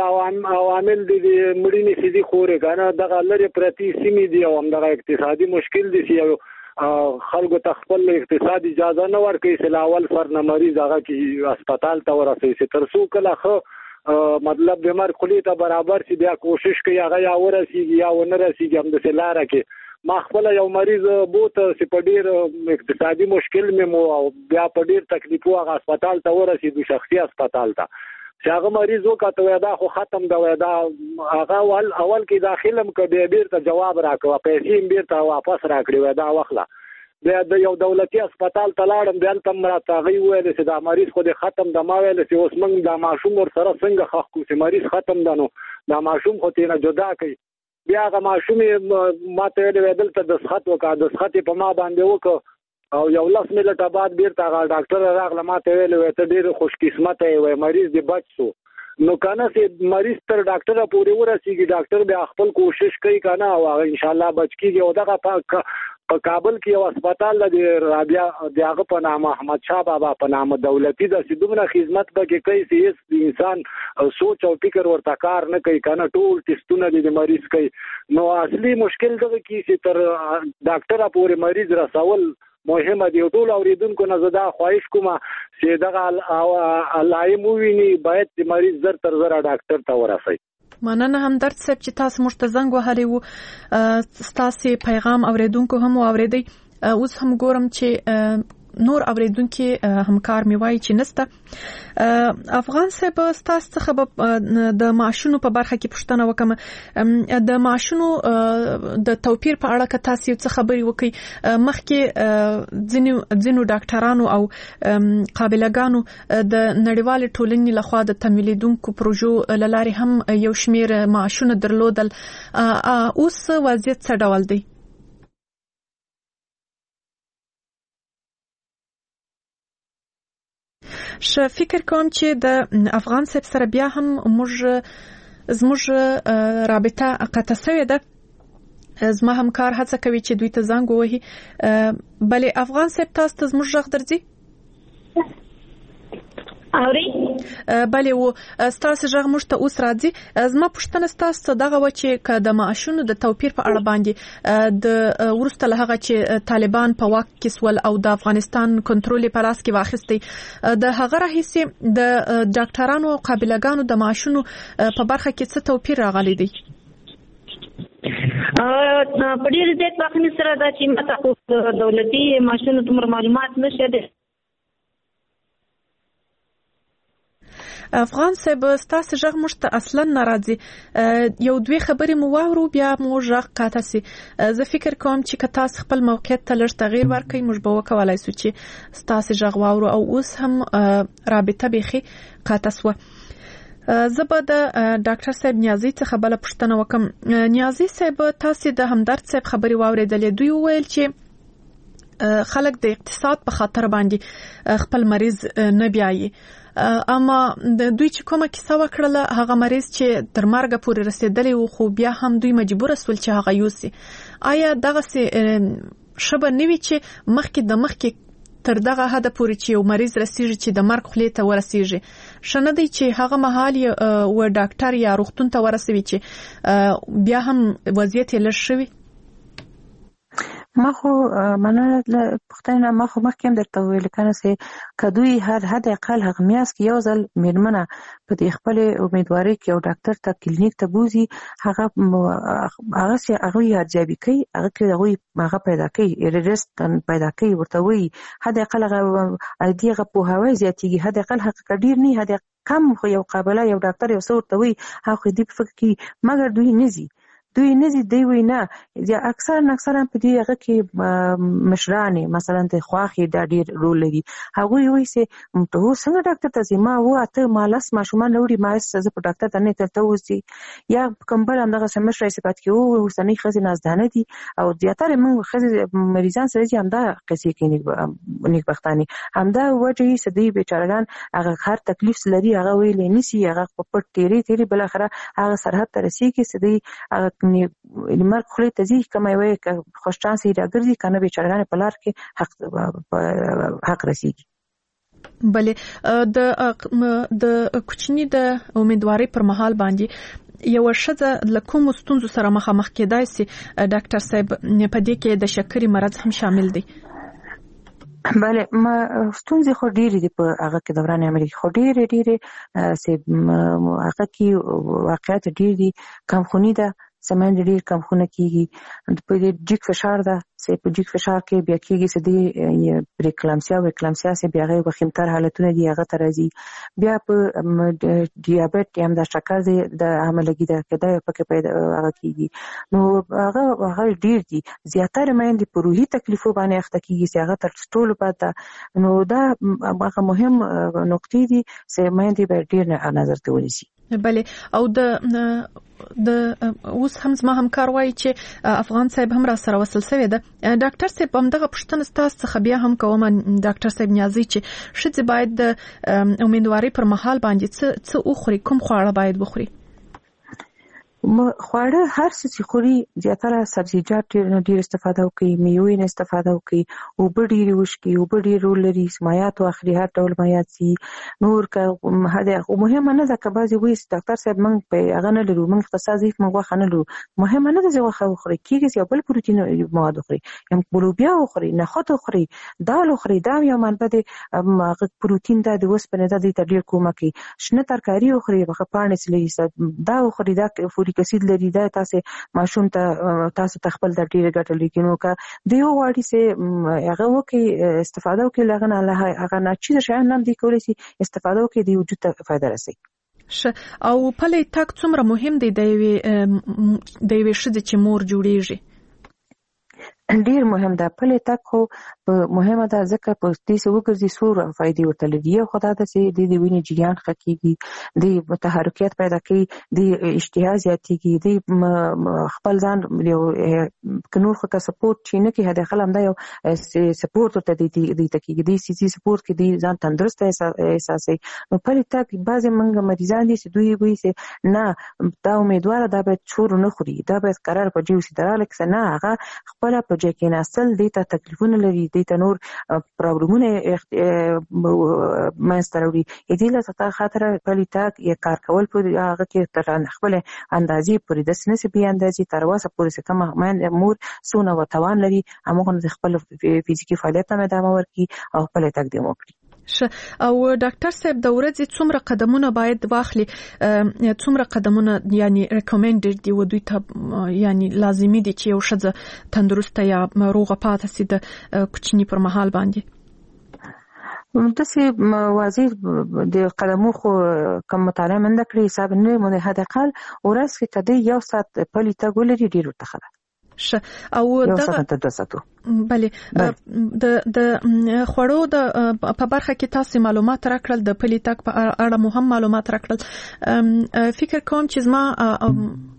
عوامل دي مړینې سيدي خورې کنه دغه لري پرتی سیمې دي او هم دغه اقتصادي مشکل دي چې خلکو ته خپل اقتصادي اجازه نه ورکړي چې لاول سر نه مریض هغه کې هسپتال ته ورسي چې تر څو کله خو مطلب بیمار خلی ته برابر شي بیا کوشش کوي هغه یا ورسیږي یا ونه رسیږي هم د سلاره کې ما خپل یو مریض بوت چې په ډیر اقتصادي مشکل مې مو او بیا په ډیر تکلیف هغه هسپتال ته ورسیږي شخصي هسپتال ته چې هغه مریض وکړه دا خو ختم دا ودا هغه اول اول کې داخلم کړي بیرته جواب راکړه پیسې بیرته واپس راکړي ودا واخله بیا د یو دولتي هسپتال ته لاړم بیا تم راته غي ویل چې دا مریض خو دې ختم د ما ویل چې اوس موږ دا ماشوم ور سره څنګه خخ کو چې مریض ختم دنو دا ماشوم خو تینا جدا کوي بیا هغه ماشوم ماته ویل ته د سخت وکړه د سخت په ما باندې وکړه او یو لاس ملټه بعد بیرته هغه ډاکټر راغله ماته ویل ته ډیر خوش قسمت وي مریض دې بچ شو نو کنه چې مریض تر ډاکټر پورې ورسیږي ډاکټر بیا خپل کوشش کوي کنه او ان شاء الله بچ کیږي او دغه په کابل کې یو هسپتال دی رابعه دغه په نامه احمد شاه بابا په نامه دولتي د سیدومره خدمت پکې کوي چې انسان سوچ او فکر ورته کار نه کوي کنه ټول ټیسټونه د مریض کوي نو اصلي مشکل دغه کې چې تر ډاکټر پورې مریض رسول مهمه دی ټول اوریدونکو نه زدا خواهش کوم چې دغه علایم ویني باید د مریض زر تر زر ډاکټر ته ورسي. مننه همدرد صاحب چې تاسو موږ ته زنګ وهلی وو ستاسو پیغام اوریدونکو هم اوریدي اوس هم ګورم چې نور اوریدونکو همکار می وایي چې نسته. افغان صاحب تاسو څخه د معاشونو په برخه کې پوښتنه وکم د معاشونو د توپیر په اړه که تاسو څه خبري وکړي مخکې ځینو ځینو ډاکټرانو او قابلګانو د نړیوال ټولنې لخوا د تمویلیدونکو پروژو لاري هم یو شمیر معاشونه درلودل اوس وضعیت څه ډول دی؟ ش فکر کوم چې د افغان صاحب سره بیا هم موږ زموږ رابطه قطع شوې ده زما همکار هڅه کوي چې دوی ته زنګ ووهي بلې افغان صاحب تاسو ته زموږ غږ درځي اوري بلې و ستاسو ژغ موږ ته اوس راځي زما پوښتنه ستاسو دغه و چې که د معاشونو د توپیر په اړه باندې د وروسته له هغه چې طالبان په واک کې سول او د افغانستان کنټرول په لاس کې واخیستی د هغه راهیسې د ډاکټرانو او قابلګانو د معاشونو په برخه کې څه توپیر راغلی دی؟ په ډیر زیات وخت سره دا چې ماته دولتي معاشونو تمر معلومات نشته. افغان صاحب ستاسو ژغ موږ ته اصلا ناراضي یو دوی خبرې مو واورو بیا مو ژغ قاطع سي زه فکر کوم چې که تاسو خپل موقعیت ته لږ تغییر ورکړئ موږ به وکولای شو چې ستاسو ژغ واورو او اوس هم رابطه بيخي قاطع سو. زه به د ډاکټر صاحب نیازي څخه بل پوښتنه وکم. نیازي صاحب تاسو د همدرد صاحب خبري واوریدلې دوی ویل چې خلک د اقتصاد په خاطر باندې خپل مریض نه بیایي، اما د دوی چې کومه کیسه وکړله هغه مریض چې تر مرګ پورې رسیدلی و خو بیا هم دوی مجبور سول چې هغه یوسي. آیا دغه څه شبه نوي چې مخکې د مخکې تر دغه حد پورې چې یو مریض رسیږي چې د مرګ خولې ته ورسیږي شنه دی چې هغه مهال و ډاکټر یا روغتون ته ورسوي چې بیا هم وضعیت یې لږ شوی؟ ما خو مننه پښتنه ما خو مخکې هم درته ویل کنه چې کدوې هر حد اقل هغه میاس کې یو ځل میرمنه په دې خپل امیدواري کې او ډاکټر ته کلینیک ته بوزي هغه هغه سي هغه ارزیابي کوي هغه کې هغه هغه پیدا کوي ریسک پیدا کوي ورته وي حد اقل هغه دغه په هواي زیاتیږي حد اقل هغه ډیر نه حد کم خو یو قابله یو ډاکټر یو څو ورته وي هغه دې فکر کوي مګر دوی نزي دوی نزي دی وینا یا اکثر اکثر په دې هغه کې مشرانه مثلا ته خواخي د ډیر رول لري هغه وي چې ته څنګه ډاکټر ته زما و اته مالس ماشومان وړي ما څه په ډاکټر ته نه تلته وځي یا کمبل هم دغه سمشري صفات کې او وسنۍ خزي نازدانه دي او زیاتره موږ خزي مریضان سره چې همدا قصې کې نیک بختاني همدا وجه یې سدي بیچارهان هغه هر تکلیف لري هغه ویلې نسی هغه په پټ تیری تیری بل اخره هغه سرحد ته رسي کې سدي هغه مرګ خولې ته ځي کومه وي خوش چانس یې راګرځي کنه بیچارهان په لار کې حق حق رسیږي. بلې د د کوچنی د امیدواري پر مهال باندې یو شذ لکوم ستونزو سره مخامخ کېدای سي ډاکټر صاحب په دې کې د شکرې مرض هم شامل دی؟ بله ما ستونزې خو ډېرې دي په هغه کې دوران عملي خو ډېرې ډېرې چې هغه کې واقعیت ډېر دي کمخوني ده سمند ډېر کمخونه کیږي په دې جګ فشار ده چې په جګ فشار کې بیا کېږي چې د پریکلامسیا او اکلامسیا چې بیا غي وخمتر حالتونه دي هغه ترازی بیا په ډیابټ یم د شکر د عملګي ده کده پکې پیدا هغه کیږي نو هغه هغه ډیر دي زیاتره مېندې په روحي تکلیفو باندې اخته کیږي چې هغه تر ټولو پاته نو دا هغه مهم نقطې دي چې مېندې به ډیر نه نظر ته ونیسي. بلې او د د اوس هم زما همکار وایي چې افغان صاحب هم را سره وصل شوی ده. ډاکټر صاحب هم دغه پوښتنه ستاسو څخه بیا هم کوم ډاکټر صاحب نیازي چې ښځې باید د امیدواري پر مهال باندې څه څه وخوري کوم خواړه باید وخوري؟ خواړه هر څه چې خوري زیاتره سبزیجات ډیر استفاده وکړي میوې نه استفاده وکړي او ډیر وشکي او ډیر رول لري مایات او اخري هر ډول مایات سي نور که هدا مهمه نه ده که بعضي وایي ډاکټر صاحب موږ په هغه نه لرو موږ اختصاصي موږ خنه لرو مهمه نه ده چې واخه وخوري کیږي یو بل پروتین مواد وخوري یم بلوبیا وخوري نخود وخوري دال وخوري دا یو منبع د پروتین ده د وسپنه ده د ډیر کومه کې شنه ترکاری وخوري بخه پانې سلی دا وخوري دا فوري کسید لري دا تاسو ماشوم ته تاسو تخپل د ډیره ګټه لیکینو کا دیو واړی سه هغه وکي استفاده وکي لغنه الله هغه نه چې شان نام دی کولی سي استفاده وکي دی وجود ته فائدہ رسي. ش او پلي تک څومره مهم دی د وی د وی شذ چې مور جوړیږي؟ ډیر مهم ده پلي تک خو مهمه ده ځکه په دې سو وګرځي سور فائدې ورته لري خدا ته سي د دې ویني جریان خکېږي د متحرکات پیدا کوي د اشتها زیاتېږي د خپل ځان یو کنور خو کا سپورټ چینه کې هدا خلم دا یو سپورټ ته د دې تکېږي د سي سي سپورټ کې د ځان تندرست احساسي نو پلي تک بعضی منګه مریضان دي چې دوی وایي چې نه دا امیدوار ده به چور نه خوري دا به قرار په جیو سي دراله کې نه هغه خپل پروجیکټ نه اصل دیتا تکلیفونه لري دیتا نور پرابلمونه مستروي دې له خاطر پلیتاک یې کار کول پر هغه کې تر خپل اندازې پر د سنسي بي اندازې تر واسه پورې کوم مې مور سونه وتوان لري هغه خپل فزیکی فعالیت ته ادامه ورکړي او پلیتاک دی وکړي. او ډاکټر صاحب د ورځې څومره قدمونه باید واخلي څومره قدمونه یعنی ریکمندډ دي و دوی ته یعنی لازمي دي چې یو شذ تندرسته یا روغه پاتې سي د کوچني پر مهال باندې؟ داسې واضح د قدمو خو کم مطالعه منده کړی حساب نه مونږ هدا قال ورځ کې کدی یو ساعت پلی تګ ولري ډیر ورته خبره ش او دغه بله د د خوړو د په برخه کې تاسو معلومات راکړل د پلیتک په اړه مهم معلومات راکړل فکر کوم چې زما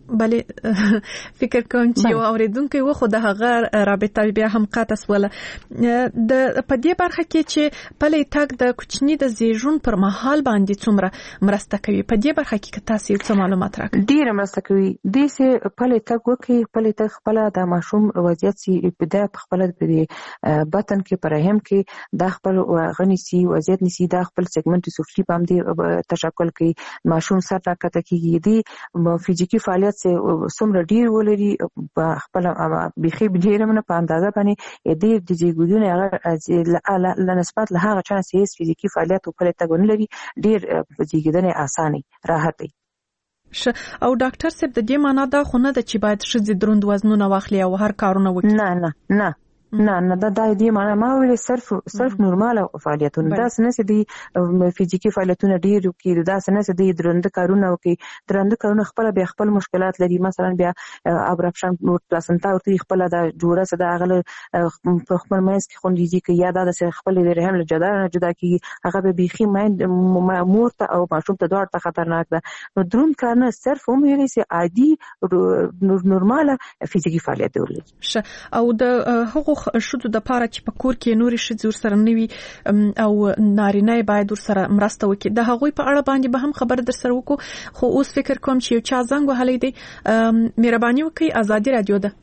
بلې فکر کوم چې یو اوریدونکو و خو د هغه رابطه بیا هم قاطع سوله د په دې برخه کې چې پلي تاګ د کوچني د زیږون پر مهال باندې څومره مرسته کوي په دې برخه کې تاسو یو څه معلومات راکړئ. ډیره مرسته کوي د سه پلي تاګ وکي پلي تاګ خپل د ماشوم وضعیت سي ابتدا په خپل په بطن کې پر رحم کې د خپل غني سي وضعیت نسی د خپل سیګمنټ سفلی باندې تشکل کوي ماشوم سره راکته کیږي دی فزیکی فعالیت څومره ډیر ولري په خپل بيخي ډیر منه په اندازه باندې د دې زیږون هغه ل نسبت له هغه چانس یې فزیکی فعالیت او په تګون لري ډیر زیږون اسانه راحت دی. او ډاکټر صاحب د دې معنا دا خو نه ده چې باید شذ دروند وزنونه واخلي او هر کارونه وکړي. نه نه نه نه نه دا د دې معنا ما ویل صرف صرف نورمال فعالیتونه دا سنس دي فزیکی فعالیتونه ډیر کې دا سنس دي دروند کارونه وکي دروند کارونه خپل به خپل مشکلات لري مثلا بیا ابرپشن پلاسنتا او خپل دا جوړه صدا غل په خپل مېس کې خوندېږي کې یا دا خپل رحم له جدا نه جدا کې هغه به بيخي مور ته او ماشوم ته دوړ ته خطرناک ده. نو دروند کار نه صرف هم ویلي سي عادي نورمال فزیکی فعالیت ولري. او د هغه شودو د پاره چې په کور کې نوري شذ سره نوي او نارینه باید ور سره مرسته وکړي د هغوی په اړه باندې به هم خبر در سره وکړو خو اوس فکر کوم چې یو چا زنګ وهلی دی مهرباني وکړئ ازادي رادیو ده.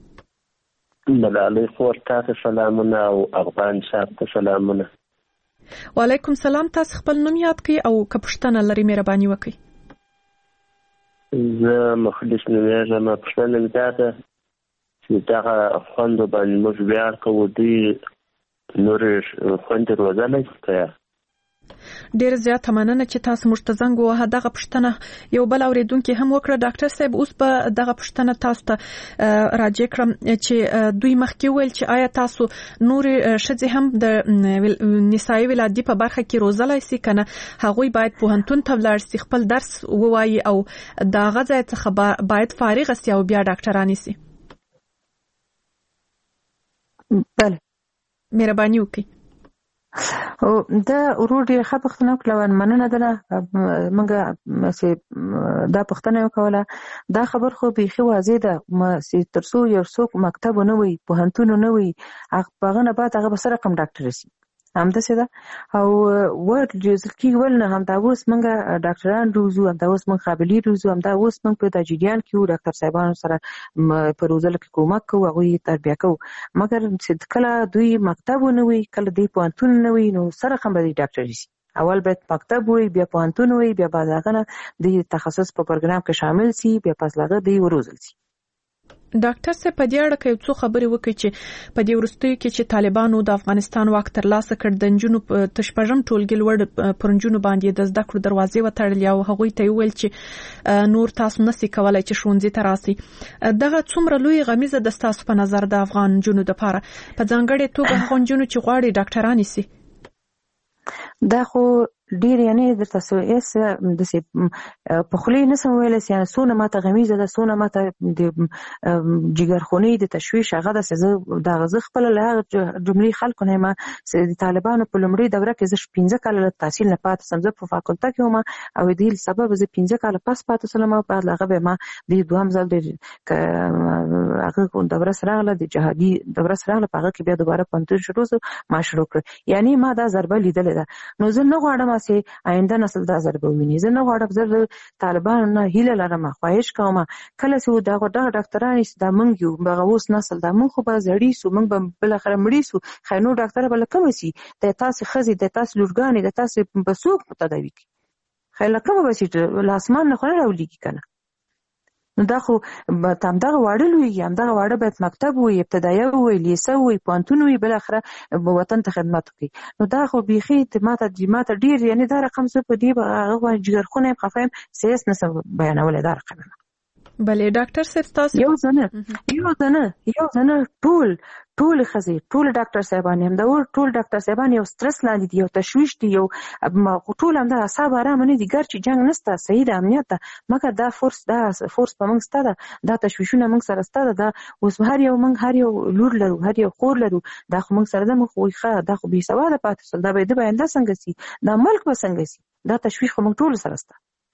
بله خور تاسو سلامونه او افغان صاحب ته سلامونه. وعلیکم سلام تاسو خپل نوم یاد کړئ او که پوښتنه لري مهرباني وکړئ. زه مخلص نومیږم پوښتنه مې دا ده چې دغه خوند باندې موږ بیا کوو دی نور خوند روزانه کوي. ډیر زیات مننه چې تاسو موږ ته زنګ ووهه دغه پوښتنه یو بل اوریدونکو هم وکړه. ډاکټر صاحب اوس په دغه پوښتنه تاسو ته راځي کړم چې دوی مخکې ویل چې آیا تاسو نور شذ هم د نسایي ولادت په برخه کې روزلای سي کنه هغوی باید پوهنتون ته ولاړ سي خپل درس ووایي او دا غځای څخه باید فارغ سي او بیا ډاکټرانی سي. بله مهرباني وکړئ. او دا ورور ډیر ښه پوښتنه وکړه مننه ده موږ چې دا پوښتنه وکوله دا خبر خو بيخي واضح ده چې ترڅو یو څوک مکتب نه وي پوهنتون نه وي هغه نه بعد هغه به سره کوم ډاکټر شي همدا څه ده او ورډ جزل کې ول نه هم دا اوس موږ ډاکټران روزو هم دا اوس موږ قابلیت روزو هم دا اوس موږ په تجربیان کې ډاکټر صاحبانو سره په روزل کې کومک کوو هغه تربیه کوو مګر چې کله دوی مکتب نه وي کله دوی پوهنتون نه وي نو سره کوم ډاکټر شي اول باید مکتب وي بیا پوهنتون وي بیا بعدغه د تخصص په پروګرام کې شامل سي بیا پس لغه دی وروزل سي. ډاکټر صاحب په دې اړه کې څو خبرې وکړي چې په دې وروستیو کې چې طالبانو د افغانستان واک ترلاسه کړ د نجونو تشپږم ټولګي لوړ پرنجونو باندې د زده کړو دروازې وتړلې او هغوی ته ویل چې نور تاسو نسئ کولای چې ښوونځي ته راسئ. دغه څومره لوی غمیزه د تاسو په نظر د افغان نجونو لپاره په ځانګړې توګه هغه نجونو چې غواړي ډاکټرانې سي؟ دا خو ډیر یعنی د تاسو اس د سي په خلی نسم ویل سي یعنی سونه ماته غمیزه ده سونه ماته د جګرخونی د تشویش هغه د سزه د غزه خپل له جملې خلکو نه ما د طالبانو په لمړي دوره کې ز پنځه کال تحصیل نه پات سمزه په فاکولټه کې ومه او د دې سبب ز پنځه کال پس پات سلام په هغه به ما د دوام ځل د هغه کو دوره سره له د جهادي دوره سره له هغه کې بیا دوباره پنځه شروع ما شروع کړ یعنی ما دا ضربه لیدل ده نو زه نه غواړم چې آینده نسل دا ضربه ویني زه نه غواړم زه طالبان نه هیله لرم خواهش کوم کله چې دا غوډه ډاکټران دا مونږ یو بغه اوس نسل دا مونږ خو به زړی سو مونږ به بل اخر مړی سو خینو ډاکټر بل کوم سي د تاسو خزي د تاسو لورګانی د تاسو بسوق تداوی کی خیله کوم به چې لاسمان نه خړل ولګي کنه نو دا خو تام دغه واړه لوي یم دغه واړه باید مکتب وي ابتدایي وي لیسه وي پانتون وي بل اخره وطن ته خدمت کوي نو دا خو بيخي ماته ماته ډیر یعنی دا رقم څه په دی هغه جګرخونه خفایم سیاس نه بیانول دا رقم بله ډاکټر صاحب تاسو یو ځنه یو ځنه یو ځنه ټول ټول خزي ټول ډاکټر صاحبان هم دا ور ټول ډاکټر صاحبان یو سترس لاندې دی یو تشويش دی یو ټول هم دا اعصاب آرام نه دي ګر چې جنگ نسته صحیح د امنیت مګر دا فورس دا فورس په موږ ستاره دا تشويشونه موږ سره ستاره دا اوس هر یو موږ هر یو لور لرو هر یو خور لرو دا خو موږ سره د مخ وي ښه دا خو بي سواده پاتې سل دا به د باندې څنګه سي دا ملک به څنګه سي دا تشويش خو موږ ټول سره ستاره.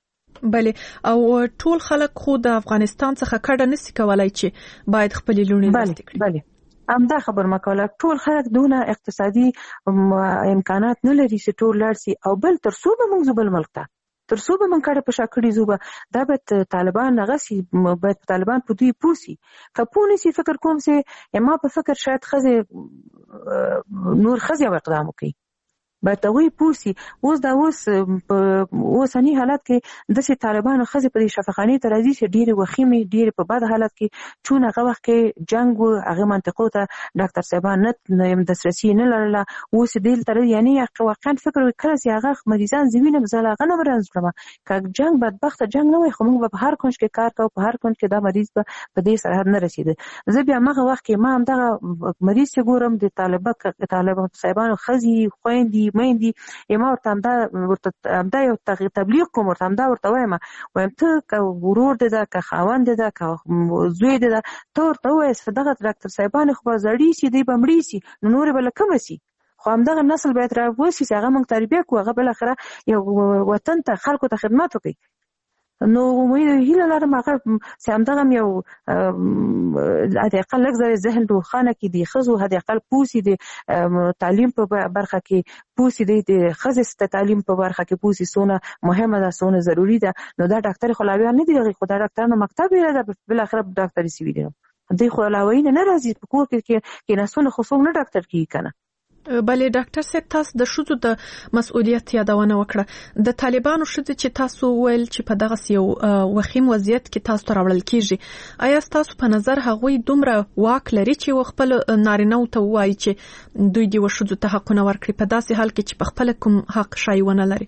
بله او ټول خلک خو د افغانستان څخه کډه نسی کولای چې باید خپل لونی لاستی کړي. بله امدا خبر مکوله ټول خلک دونه اقتصادي امکانات نه لري چې ټول لارسي او بل تر څو به موږ بل ملک ته تر څو به موږ کډه په شاکړي زوبه دا به طالبان نغسي باید طالبان په دوی پوسی کپونی سي فکر کوم سي ما په فکر شاید خزه نور خزه اقدام کوي باید وی پوسی اوس دا اوس په اوسنی حالت کې د سي طالبانو خزه په شفاخاني ترازی سي ډیره وخیمه ډیره په بد حالت کې چون هغه وخت کې جنگ او هغه منطقو ته ډاکټر صاحبان نه دسترسي نه لرله اوس دل تر یعنی واقعا فکر وکړ سي هغه مریضان زمينه بزاله غنه برنځ کړم که جنگ بدبخت جنگ نه وي خو موږ په هر کونج کې کار کوو په هر کونج کې دا مریض په دې سرحد نه رسیدي زه بیا هغه وخت کې ما هم دغه مریض ګورم د طالبه طالبان صاحبانو خزي خويندي مېندي یما ورته دا ورته دا یو تبلیغ کوم ورته دا ورته وایم وایم ته که ورور دې دا که خاوند دې دا که زوی دې دا ته ورته وایې چې دغه ډاکټر صاحبان خو به زړي سي دی به مړي سي نو نورې به له کومه سي خو همدغه نسل باید راوسي چې هغه موږ تربیه کړو هغه بالاخره یو وطن ته خلکو ته خدمت وکړي نو امید هیله لرم هغه چې همدغه یو د اقل لږ زره ذهن روښانه کړي د ښځو حد اقل پوسي د تعلیم په برخه کې پوسي د ښځې تعلیم په برخه کې پوسي څونه مهمه ده څونه ضروري ده نو دا ډاکټر خلاویان نه دي خو دا ډاکټرانو مکتب یې ده بل اخر ډاکټري سی وی دي دوی خلاوی نه راځي په کور کې کې نسونه خصوص نه ډاکټر کیږي کنه. بله ډاکټر صاحب تاسو د شذو د مسؤلیت یادونه وکړه د طالبانو شذ چې تاسو ویل چې په دغه یو وخیم وضعیت کې تاسو تراول کیږي آیا تاسو په نظر هغوی دومره واک لري چې خپل نارینه ته وایي چې دوی دی وشذو ته حقونه ورکړي په داسې حال کې چې په خپل کوم حق شای ونه لري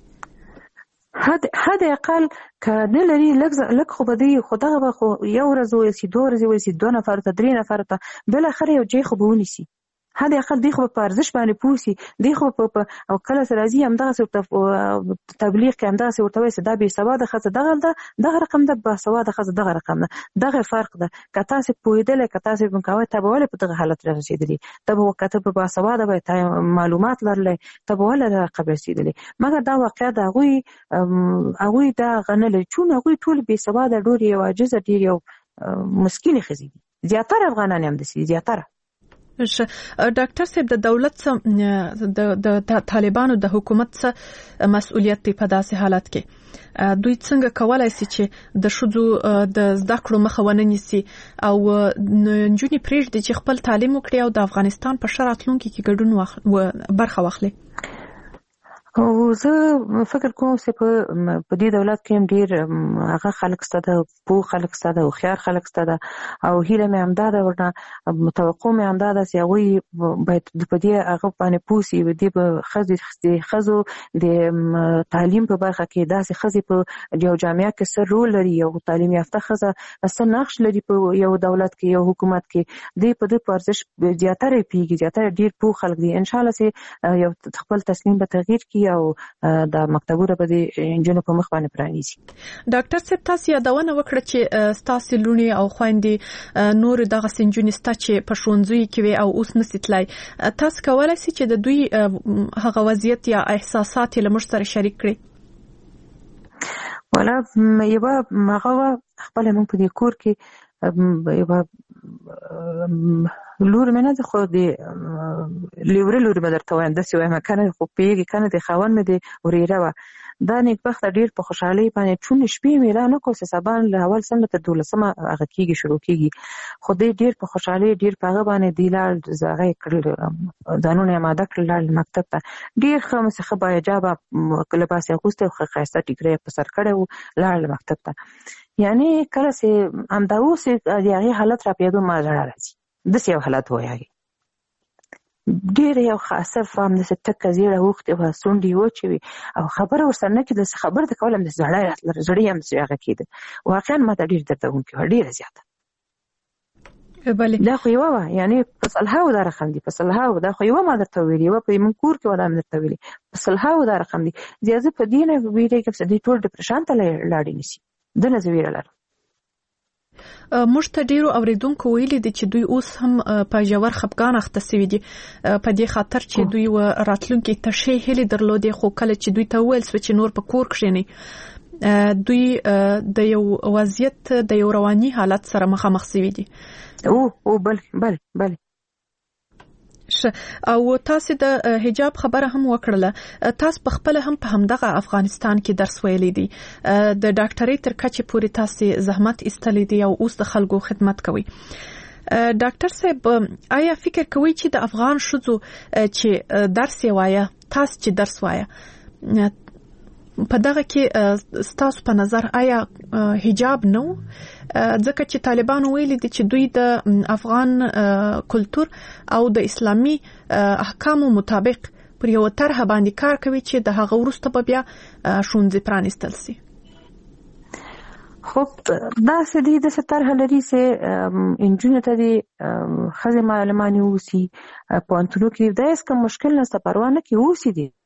حد حد اقل کنه لري لږ لږ خو بده خدغه خو یو ورځ وي سي دوه ورځې وي سي دوه نفر ته درې نفر ته بل اخر یو جې خو بونی سي هدا اقل دی خو په ارزش باندې پوسی دی خو په او کله سره راځي هم دغه څه تبلیغ کې هم دغه ورته وایي دا به سواده خزه دغه دغه رقم ده به سواده خزه دغه رقم ده دغه فرق ده کته سه پویدل کته سه مکوي ته بوله په دغه حالت رسیدلی ته به کته په سواده به معلومات لرلې ته بوله رقم رسیدلی مګر دا واقعا دا غوي هغه دا غنل چون هغه ټول به سواده ډوري او عاجز دي یو مسکین خزي زیاتره افغانان هم دي زیاتره ډاکټر صاحب د دولت څخه د د طالبانو د حکومت څخه مسؤلیت په داسې حالت کې دوی څنګه کولای شي چې د شذو د زده کړو مخه ونه نیسي او نجونې پرېږدي چې خپل تعلیم وکړي او د افغانستان په شرایطو کې ګډون برخه واخلي او زه فکر کوم چې په په دې دولت کې ډیر هغه خلک ستاده په خلک ستاده او خيار خلک ستاده او هیله مې امداد ورنه متوقع مې امداد چې هغه باید په دې هغه باندې پوسی و دې په خزي خزو د تعلیم په برخه کې داسې خزي په یو جامعه کې سر رول لري او تعلیم یافته خزه اصل نقش لري په یو دولت کې یو حکومت کې دې په دې پرځش زیاتره پیږي زیاتره ډیر په خلک دي ان شاء الله چې یو خپل تصمیم به تغییر کی او د مکتبونو په دې انجنونو په مخ باندې پرانیسي. ډاکټر صاحب تاسو یادونه وکړه چې تاسو لونی او خويندې نور دغه سنجونې ستا چې په ښوونځي کې وي او اوس نسیتلای تاسو کولای شئ چې د دوی هغه وضعیت یا احساسات له موږ سره شریک کړئ؟ ولا یو هغه خپل موږ په دې کور کې یو لور مې نه خو دې لیور لور مې درته وایم د سیوه مکان خو پیږي کنه د خاون مې دې وريره و دا نیک بخت ډیر په خوشحالي باندې چون شپې مې لا نه کو سبان له اول سم ته دولسمه هغه کیږي شروع کیږي خو دې ډیر په خوشحالي ډیر په هغه باندې دی لال زغه کړل دانونه ماده کړل مکتب ته ډیر خمس خبا اجابه لباس اغوسته خو خاصه ټیکره په سر کړو لاړ مکتب ته یعنی کله سه امداوس دغه حالت را پیدا ما زړه راځي د سیو حالت وایي ډیر یو خاصه فهم د ستک زیره وخت او سونډي و چې او خبره ورسره کې د خبر د کولم د زړه راتل زړه هم څنګه کېده واقعا ما ډیر درته کوم کې ډیر زیاته بله دا خو یو یعنی فصلها و دا رقم دي فصلها و دا خو یو ما درته ویلی و په منکور کې ولا درته ویلی فصلها و دا رقم دي زیاده په دینه ویری کې څه دي ټول ډیپریشن ته لاړ نشي د نزویره لار موږ ته ډیرو اوریدونکو ویلي دي چې دوی اوس هم په جوړ خپګان اخته سوي دي په دې خاطر چې دوی راتلونکي ته شی هلي درلودي خو کله چې دوی ته ویل چې نور په کور کښینی دوی د یو وضعیت د یو رواني حالت سره مخامخ شوي دي. او او بل بل بل او تاسو د حجاب خبره هم وکړله. تاسو په خپل هم په همدغه افغانستان کې درس ویلی دي، د ډاکټرۍ تر کچې پورې تاسو زحمت ایستلی دی او اوس د خلکو خدمت کوي. ډاکټر صاحب، آیا فکر کوئ چې د افغان ښځو چې درس یې وایه، تاسو چې درس وایه، په دغه کې ستاسو په نظر آیا حجاب نو؟ ځکه چې طالبانو ویلي دي چې دوی د افغان کلتور او د اسلامي احکامو مطابق پر یو طرحه باندې کار کوي چې د هغه وروسته به بیا ښوونځي پرانیستل شي. خب دا سدي د ستر هلري سه انجونو ته دي خزه معلومانی وسی په انتونو کې دا اس کوم مشکل نه سپروانه کې وسی دي.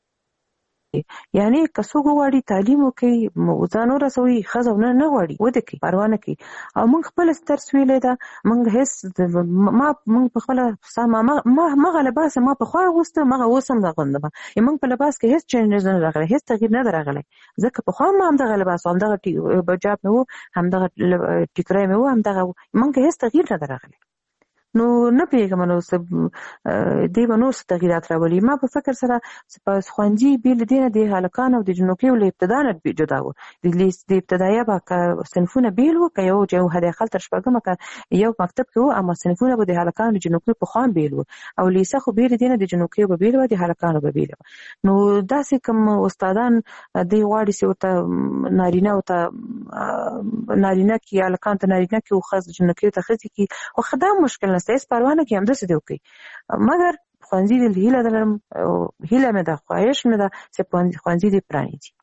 یعنی کسو غواړي تعلیم وکي موزانو رسوي خزه نه نه غواړي وده کې پروانه کې او موږ خپل ستر سویلې دا موږ هیڅ ما موږ په خپل سما ما ما غلباس ما په خو غوسته ما غوسم دا غوندم موږ په لباس کې هیڅ چینج نه راغلی، هیڅ تغییر نه راغلی، ځکه په خو ما هم د غلباس هم د بجاب نو هم د ټیکرای مو هم د موږ هیڅ تغییر نه راغلی. نو نه پیګم نو سب دی بنو تغیرات راولي. ما په فکر سره په خوانجي بیل دینه د هلکان او د جنوکي ول ابتدا نه جدا و د لیست د ابتدایي با صنفونه بیل و که یو جو هدا خل تر شپږم ک یو مکتب کې و، اما صنفونه به د هلکان او جنوکي په خوان بیل و او لیسه خو بیل دینه د جنوکي به بیل و د هلکان به بیل. نو داسې کوم استادان دی غواړي چې ورته نارینه او ته نارینه کې هلکان ته نارینه کې او خاص جنوکي ته خزي کې او خدام مشکل سیس پروانه کې هم د څه دی وکي، مګر خوانزي د هیله دلم هیله مې د خواهش مې د چې خوانزي د پرانی دي.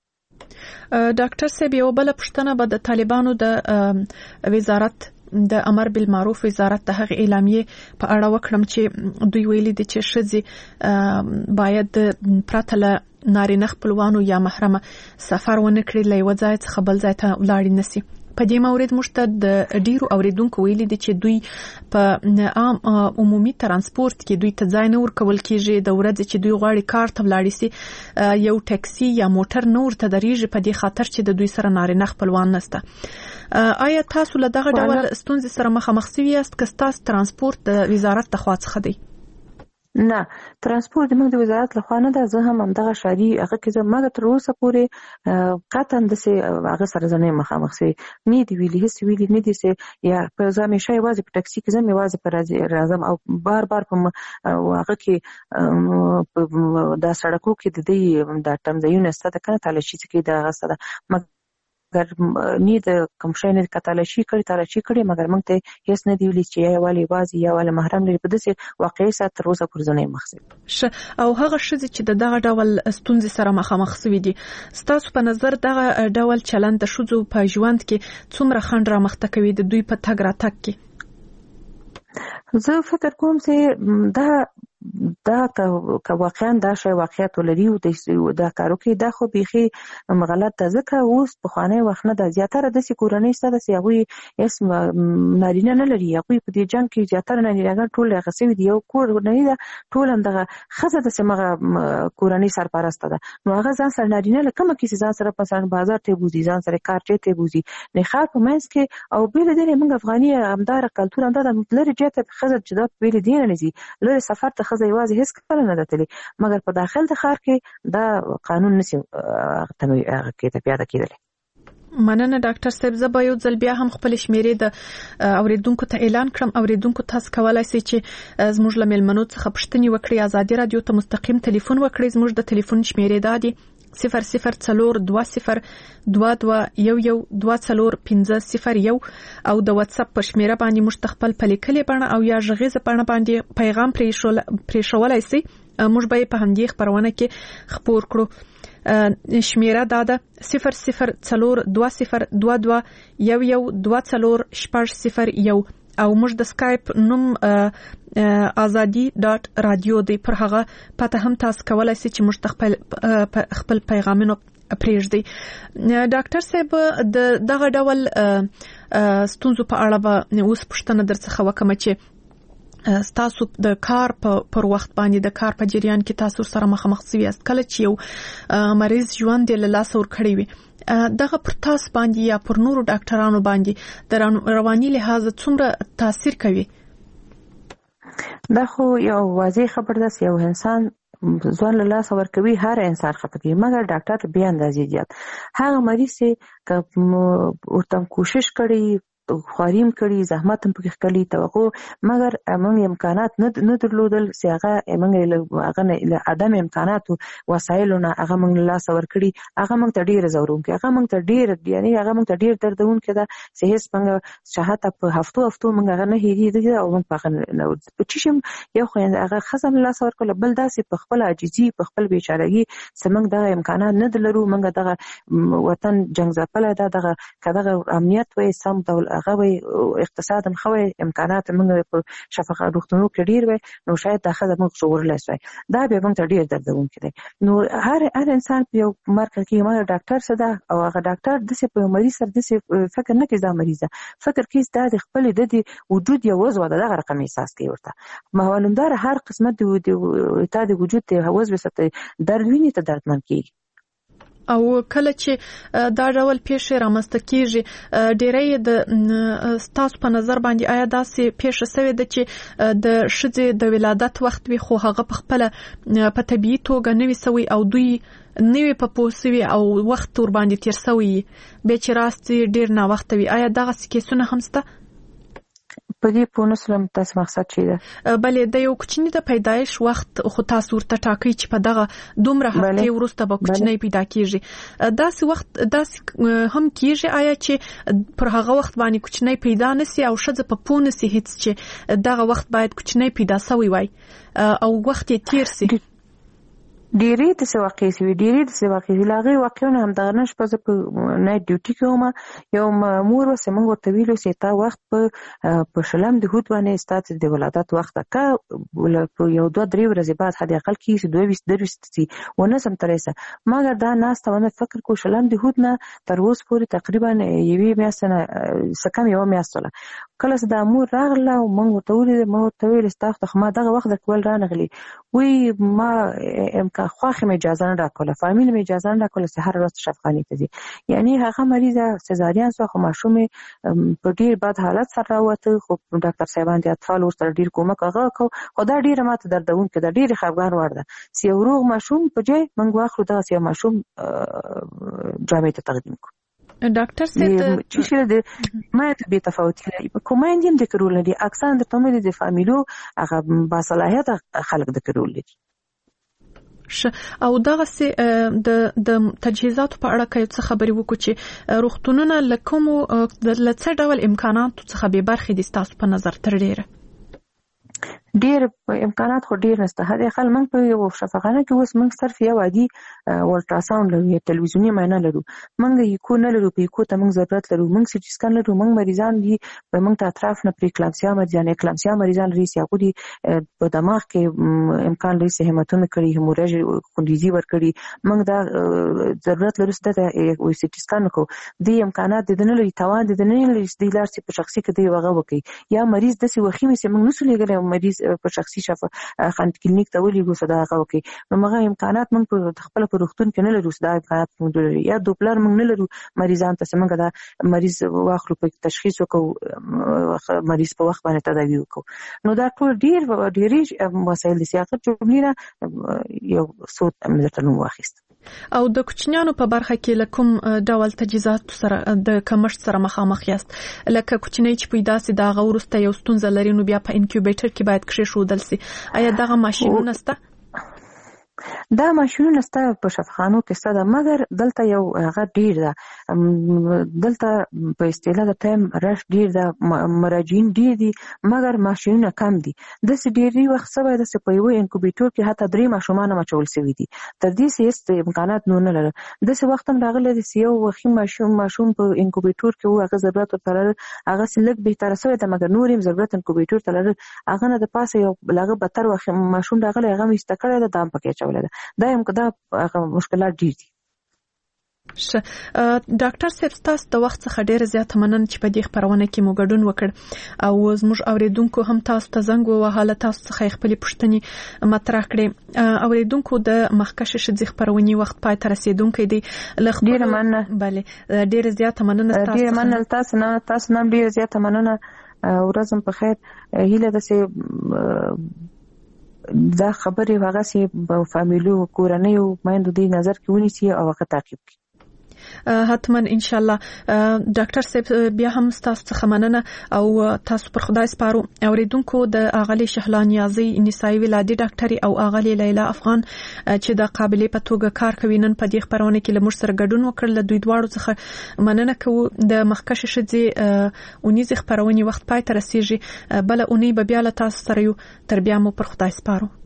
ډاکټر صاحب، یو بل پښتنه به د طالبانو د وزارت د امر بالمعروف وزارت د هغه اعلامیه په اړه وکړم چې دوی ویلي دي چې ښځې باید پرته له نارینه خپلوانو یا محرمه سفر ونه کړي، له یوه ځای څخه بل ځای ته ولاړې نه سي. په دې مورید موږ ته د ډیرو اوریدونکو ویلي دي چې دوی په عام عمومي ترانسپورت کې دوی ته ځای نه ورکول کېږي، د ورځې چې دوی غواړي کار ته ولاړې سي یو ټاکسي یا موټر نه ورته درېږي په دې خاطر چې د دوی سره نارینه خپلوان نشته. آیا تاسو له دغه ډول ستونزې سره مخامخ شوي یاست که ستاسو ترانسپورت د وزارت لخوا څخه دی؟ نه، ترانسپورت د موږ د وزارت لخوا نه ده. زه هم همدغه شاري هغه کې زه مګر تر اوسه پورې قطعا داسې هغه سره زه نه مخامخ سوی نه دي ویلي، هېڅ ویلي نه دي چې یا په زه همیشه یوازې په ټکسي کې زه هم یوازې په راځم او بار بار په هغه کې دا سړکو کې د دې دا ټمځایونه شته ده که نه تالاشي چې کوي د هغه شته ده، مګر نه د کوم شی نه تالاشي کړي تالاشي کړي مګر موږ ته هېڅ نه دی ویلي چې یا ولې یوازې یا ولې محرم لري. په داسې واقعي سره تر اوسه پورې زه نه یم مخ شوې. او هغه ښځې چې د دغه ډول ستونزې سره مخامخ شوي دي، ستاسو په نظر دغه ډول چلند د ښځو په ژوند کې څومره خنډ رامخته کوي د دوی په تګ راتګ کې؟ زه فکر کوم چې دا دا که واقعا دا شی واقعیت ولري او دا کارو کې دا خو بیخي غلط ده، ځکه اوس پخوانی وخت نه ده. زیاتره داسې کورنۍ شته ده چې هغوی هېڅ نارینه نه لري، هغوی په دې جنګ کې زیاتره نارینهګان ټول هغه شوي دي، یو کورنۍ ده ټول همدغه ښځه داسې مغه کورنۍ سرپرسته ده. نو هغه ځان سره نارینه له کومه کیسې ځان سره مثلا بازار ته بوځي، ځان سره کار چی ته بوځي، نه ښار په منځ کې او بېله دې نه موږ افغاني همداره کلتور همدا ده لرې جای ته ښځه چې دا بېله دې نه نه ځي، لرې سفر ته ښځه یوازې هېڅ کله نه ده تللې، مګر په داخل د ښار کې دا قانون نشي هغه کې ته پیاده کېدلی. مننه ډاکټر صاحب. زه به یو ځل بیا هم خپل شمیرې د اوریدونکو ته اعلان کړم. اوریدونکو تاسو کولای شئ چې زموږ له میلمنو څخه پوښتنې وکړئ، ازادي رادیو ته مستقیم ټلیفون وکړئ. زموږ د ټلیفون شمیرې دا دي صفر صفر څلور دوه صفر دوه دوه یو یو دوه څلور پنځه صفر یو او د واتساپ په شمیره باندې موږ خپل په لیکلې بڼه او یا غږیزه بڼه باندې پیغام پرېښولای شئ. موږ به په همدې خبرونه کې خبر کړو. شمیره دا ده صفر صفر څلور دوه صفر دوه دوه یو یو دوه څلور شپږ صفر یو او موږ د سکایپ نوم ازادي ډاټ رادیو دی، پر هغه پته هم تاسو کولای شئ چې موږ خپل خپل پیغامونه پرېږدئ. ډاکټر صاحب، د دغه ډول ستونزو په اړه به اوس پوښتنه درڅخه وکړم چې ستاسو د کار پر وخت باندې د کار په جریان کې تاسو سره مخامخ شوي یاست، کله چې یو مریض ژوند یې له لاسه ورکړی وي دغه پر تاسو باندې یا پر نورو ډاکټرانو باندې د رواني لحاظ څومره تاثیر کوي؟ دا خو یو واضح خبر ده چې یو انسان ځوان له لاسه ورکوي، هر انسان خفه کوي، مګر ډاکټر بیا اندازې زیات. هغه مریض چې ورته کوشش کړي، خواریم کړي، زحمت هم پکې کړي، توقع مګر موږ امکانات نه درلودل چې هغه موږ هغه له عدم امکاناتو وسایلو نه هغه موږ له لاسه ورکړي، هغه موږ ته ډېره ضرورونکې، هغه موږ ته ډېر یعنې هغه موږ ته ډېر دردونکې ده چې هېڅ موږ شهاته په هفتو هفتو موږ هغه نه هېرېږي او موږ په هغه نه په چی شم یو خو هغه ښځه له لاسه ورکړله، بل داسې په خپل عاجزي په خپل بېچارهګي چې موږ دغه امکانات نه لرو، موږ دغه وطن جنګ ځپلی ده، دغه که دغه امنیت وی سم ډول هغه وی اقتصاد هم خوي، امکانات موږ په شفقت روغتونو کې ډیر وي، نو شاید دا خدای موږ ژغورلی شوی، دا بیا موږ ته ډیر دردونکی دی. نو هر هر انسان په یو مرکه کې مګر ډاکټر څه ده او هغه ډاکټر داسې په مریض سره داسې فکر نه کوي دا مریض ده، فکر کوي دا د خپلې د وجود یو عضو ده، دغه رقم احساس کوي ورته معلومدار هر قسمت د د وجود د عضو څخه درد ویني ته دردمن کېږي. او کله چې دا ډول پیښې رامنځته کیږي، ډېری د ستاسو په نظر باندې آیا داسې پیښه سوې ده چې د ښځې د ولادت وخت وي خو هغه په خپله په طبیعي توګه نه وي سوی او دوی نه وي په پوه سوي او وخت ور باندې تېر سوی وي، بیا چې راستې ډېر ناوخته وي؟ آیا دغسې کیسونه هم شته؟ په دې پوه نه شوم تاسو مقصد چی ده؟ بلې د یو کوچني د پیدایش وخت خو تاسو ورته ټاکئ چې په دغه دومره هفتې وروسته به کوچنی پیدا کیږي، داسې وخت داسې هم کیږي آیا چې پر هغه وخت باندې کوچنی پیدا نسی او ښځه په پوه نسی هیڅ چې دغه وخت باید کوچنی پیدا سوی وای او وخت یې تیر سی؟ ډېرې داسې واقعې شوي، ډېرې داسې واقعې شوي. له هغې واقعو نه همدغه نه شپه زه په نایټ ډیوټي کې وم، یو مامور وه چې موږ ورته ویلو چې تا وخت په په شلم د هود باندې ستا چې د ولادت وخت ده که په یو دوه درې ورځې بعد حد اقل کېږي چې دوه ویشت درویشت شي ونه سم ترلی شه، مګر دا ناسته ونه فکر کو شلم د هود نه تر اوس پورې تقریبا یوې میاشتې نه څه کم یوه میاشت وله. کله چې دا مور راغله او موږ ورته ولیدل، ما ورته ویل ستا خو ما دغه وخت درکول رانغلي، وی ما امکان خواخې مې اجازه نه راکوله، فامیل مې اجازه نه راکوله چې هره ورځ شفاخانې ته ځي. یعنې هغه مریضه سزاریان شوه خو ماشوم یې په ډېر بد حالت سره راووته، خو ډاکټر صاحبان د اطفال ورسره ډېر کومک هغه کو، خو دا ډېره ماته دردونکې ده، ډېرې خفګان وړ ده چې یو روغ ماشوم په جای موږ واخلو دغسې یو ماشوم جامې ته تقدیم کړو. ډاکټر صاحب چیشل د ما ته به تفاوت لري، کوماین دیم د کرول لري، اکثر د تمه د فامیلو هغه با صلاحیت خلک د کرول لري. او دغه سي د د تجهیزاتو په اړه کوي څه خبرې وکړو چې روغتونونه لکم د لڅ ډول امکاناتو څخه به برخې دي تاسو په نظر تر ډیره؟ ډیر امکانات خو ډیر نشته، هر خل موږ په یو شفاخانه کې اوس موږ صرف یو عادي الټراساوند لرو، تلویزیوني معاینه لرو، موږ یو نه لرو، په یو ته موږ ضرورت لرو، موږ سي ټي سکان لرو، موږ مریضان دي په موږ ته اطراف نه پری کلامسیا مریضان کلامسیا مریضان لري چې هغه دي په دماغ کې امکان لري چې هماتوم کوي، هیموریج کندیزي ور کوي، موږ دا ضرورت لرو چې د وي سي ټي سکان کو دي امکانات د نه لري، توان د نه لري چې د لار په شخصي کې دی وغه وکي، یا مریض د سی وخی مې موږ نسو لګل مریض په شخصي شفا خان کلینیک ته ولېږو چې دا هغه وکړي، نو موږ امکانات موږ په خپله په روغتون کې نه لرو چې دا امکانات موږ لرو، یا دوپلر موږ نه لرو مریضان ته چې موږ دا مریض واخلو په تشخیص وکړو، مریض په وخت باندې تداوي وکړو. نو دا ټول ډېر ډېرې مسایل دي چې هغه جملې نه یو څو درته نوم واخیست. او د کوچنیانو په برخه کې له کوم ډول تجهیزات سره د کمښت سره مخامخ یاست؟ لکه کوچنی چې پیدا سي د هغه وروسته یو ستونزه لري نو بیا په انکیوبیټر کې باید کښېښودل سي، آیا دغه ماشینونه شته؟ دا ماشینونه شته په شفاخانو کې شته ده، مګر دلته یو هغه ډېر ده، دلته په اصطلاح د ټایم رش ډېر ده، مراجعین ډېر دي مګر ماشینونه کم دي. داسې ډېرې وخت شوی ده چې په یوه انکوبیټور کې حتی درې ماشومان هم اچول شوي دي، تر دې چې هېڅ امکانات نور نه لرل. داسې وخت هم راغلی دی چې یو وخي ماشوم ماشوم په انکوبیټور کې و، هغه ضرورت ورته لرل، هغه چې لږ بهتره شوی ده مګر نور هم ضرورت انکوبیټور ته لرل، هغه نه د پاسه یو له هغه بدتر ماشوم راغلی، هغه هم ایسته کړی ده، دا هم پکې اچولی ده، دا هم دا هغه مشکلات ډېر دي. ش ډاکټر صاحب تاسو د وخت څخه ډیر زیات مننه چې په دې خبرونه کې مو ګډون وکړ او زموږ اوریدونکو هم تاسو ته زنګ ووهله تاسو څخه خپل پوښتنې مطرح کړې اوریدونکو د مخکښ شذ خبرونې وخت پای ته رسیدونکو دی لخ ډیر مننه bale ډیر زیات مننه تاسو ډیر مننه تاسو نه تاسو نه ډیر زیات مننه ورځم په خیر هیله ده چې دا خبرې هغه سي په فامیلو کورنۍ او مایندو دی نظر کې ونیسي او هغه تعقیب کړي حتما ان شاء الله ډاکټر صاحب بیا هم تاسو څخه مننه او تاسو پر خدای سپارو اوریدونکو د اغلی شهلا نیازي نسایي ولادي ډاکټري او اغلی لیلا افغان چې د قابلیت په توګه کار کوي نن په دې خبرونه کې لمر سره ګډون وکړل دوی دواړو څخه مننه کوو د مخکښ شذ اونیز خبرونه وخت پای ته رسیږي بل اونۍ به بیا له تاسو سره یو تر بیا مو پر خدای سپارو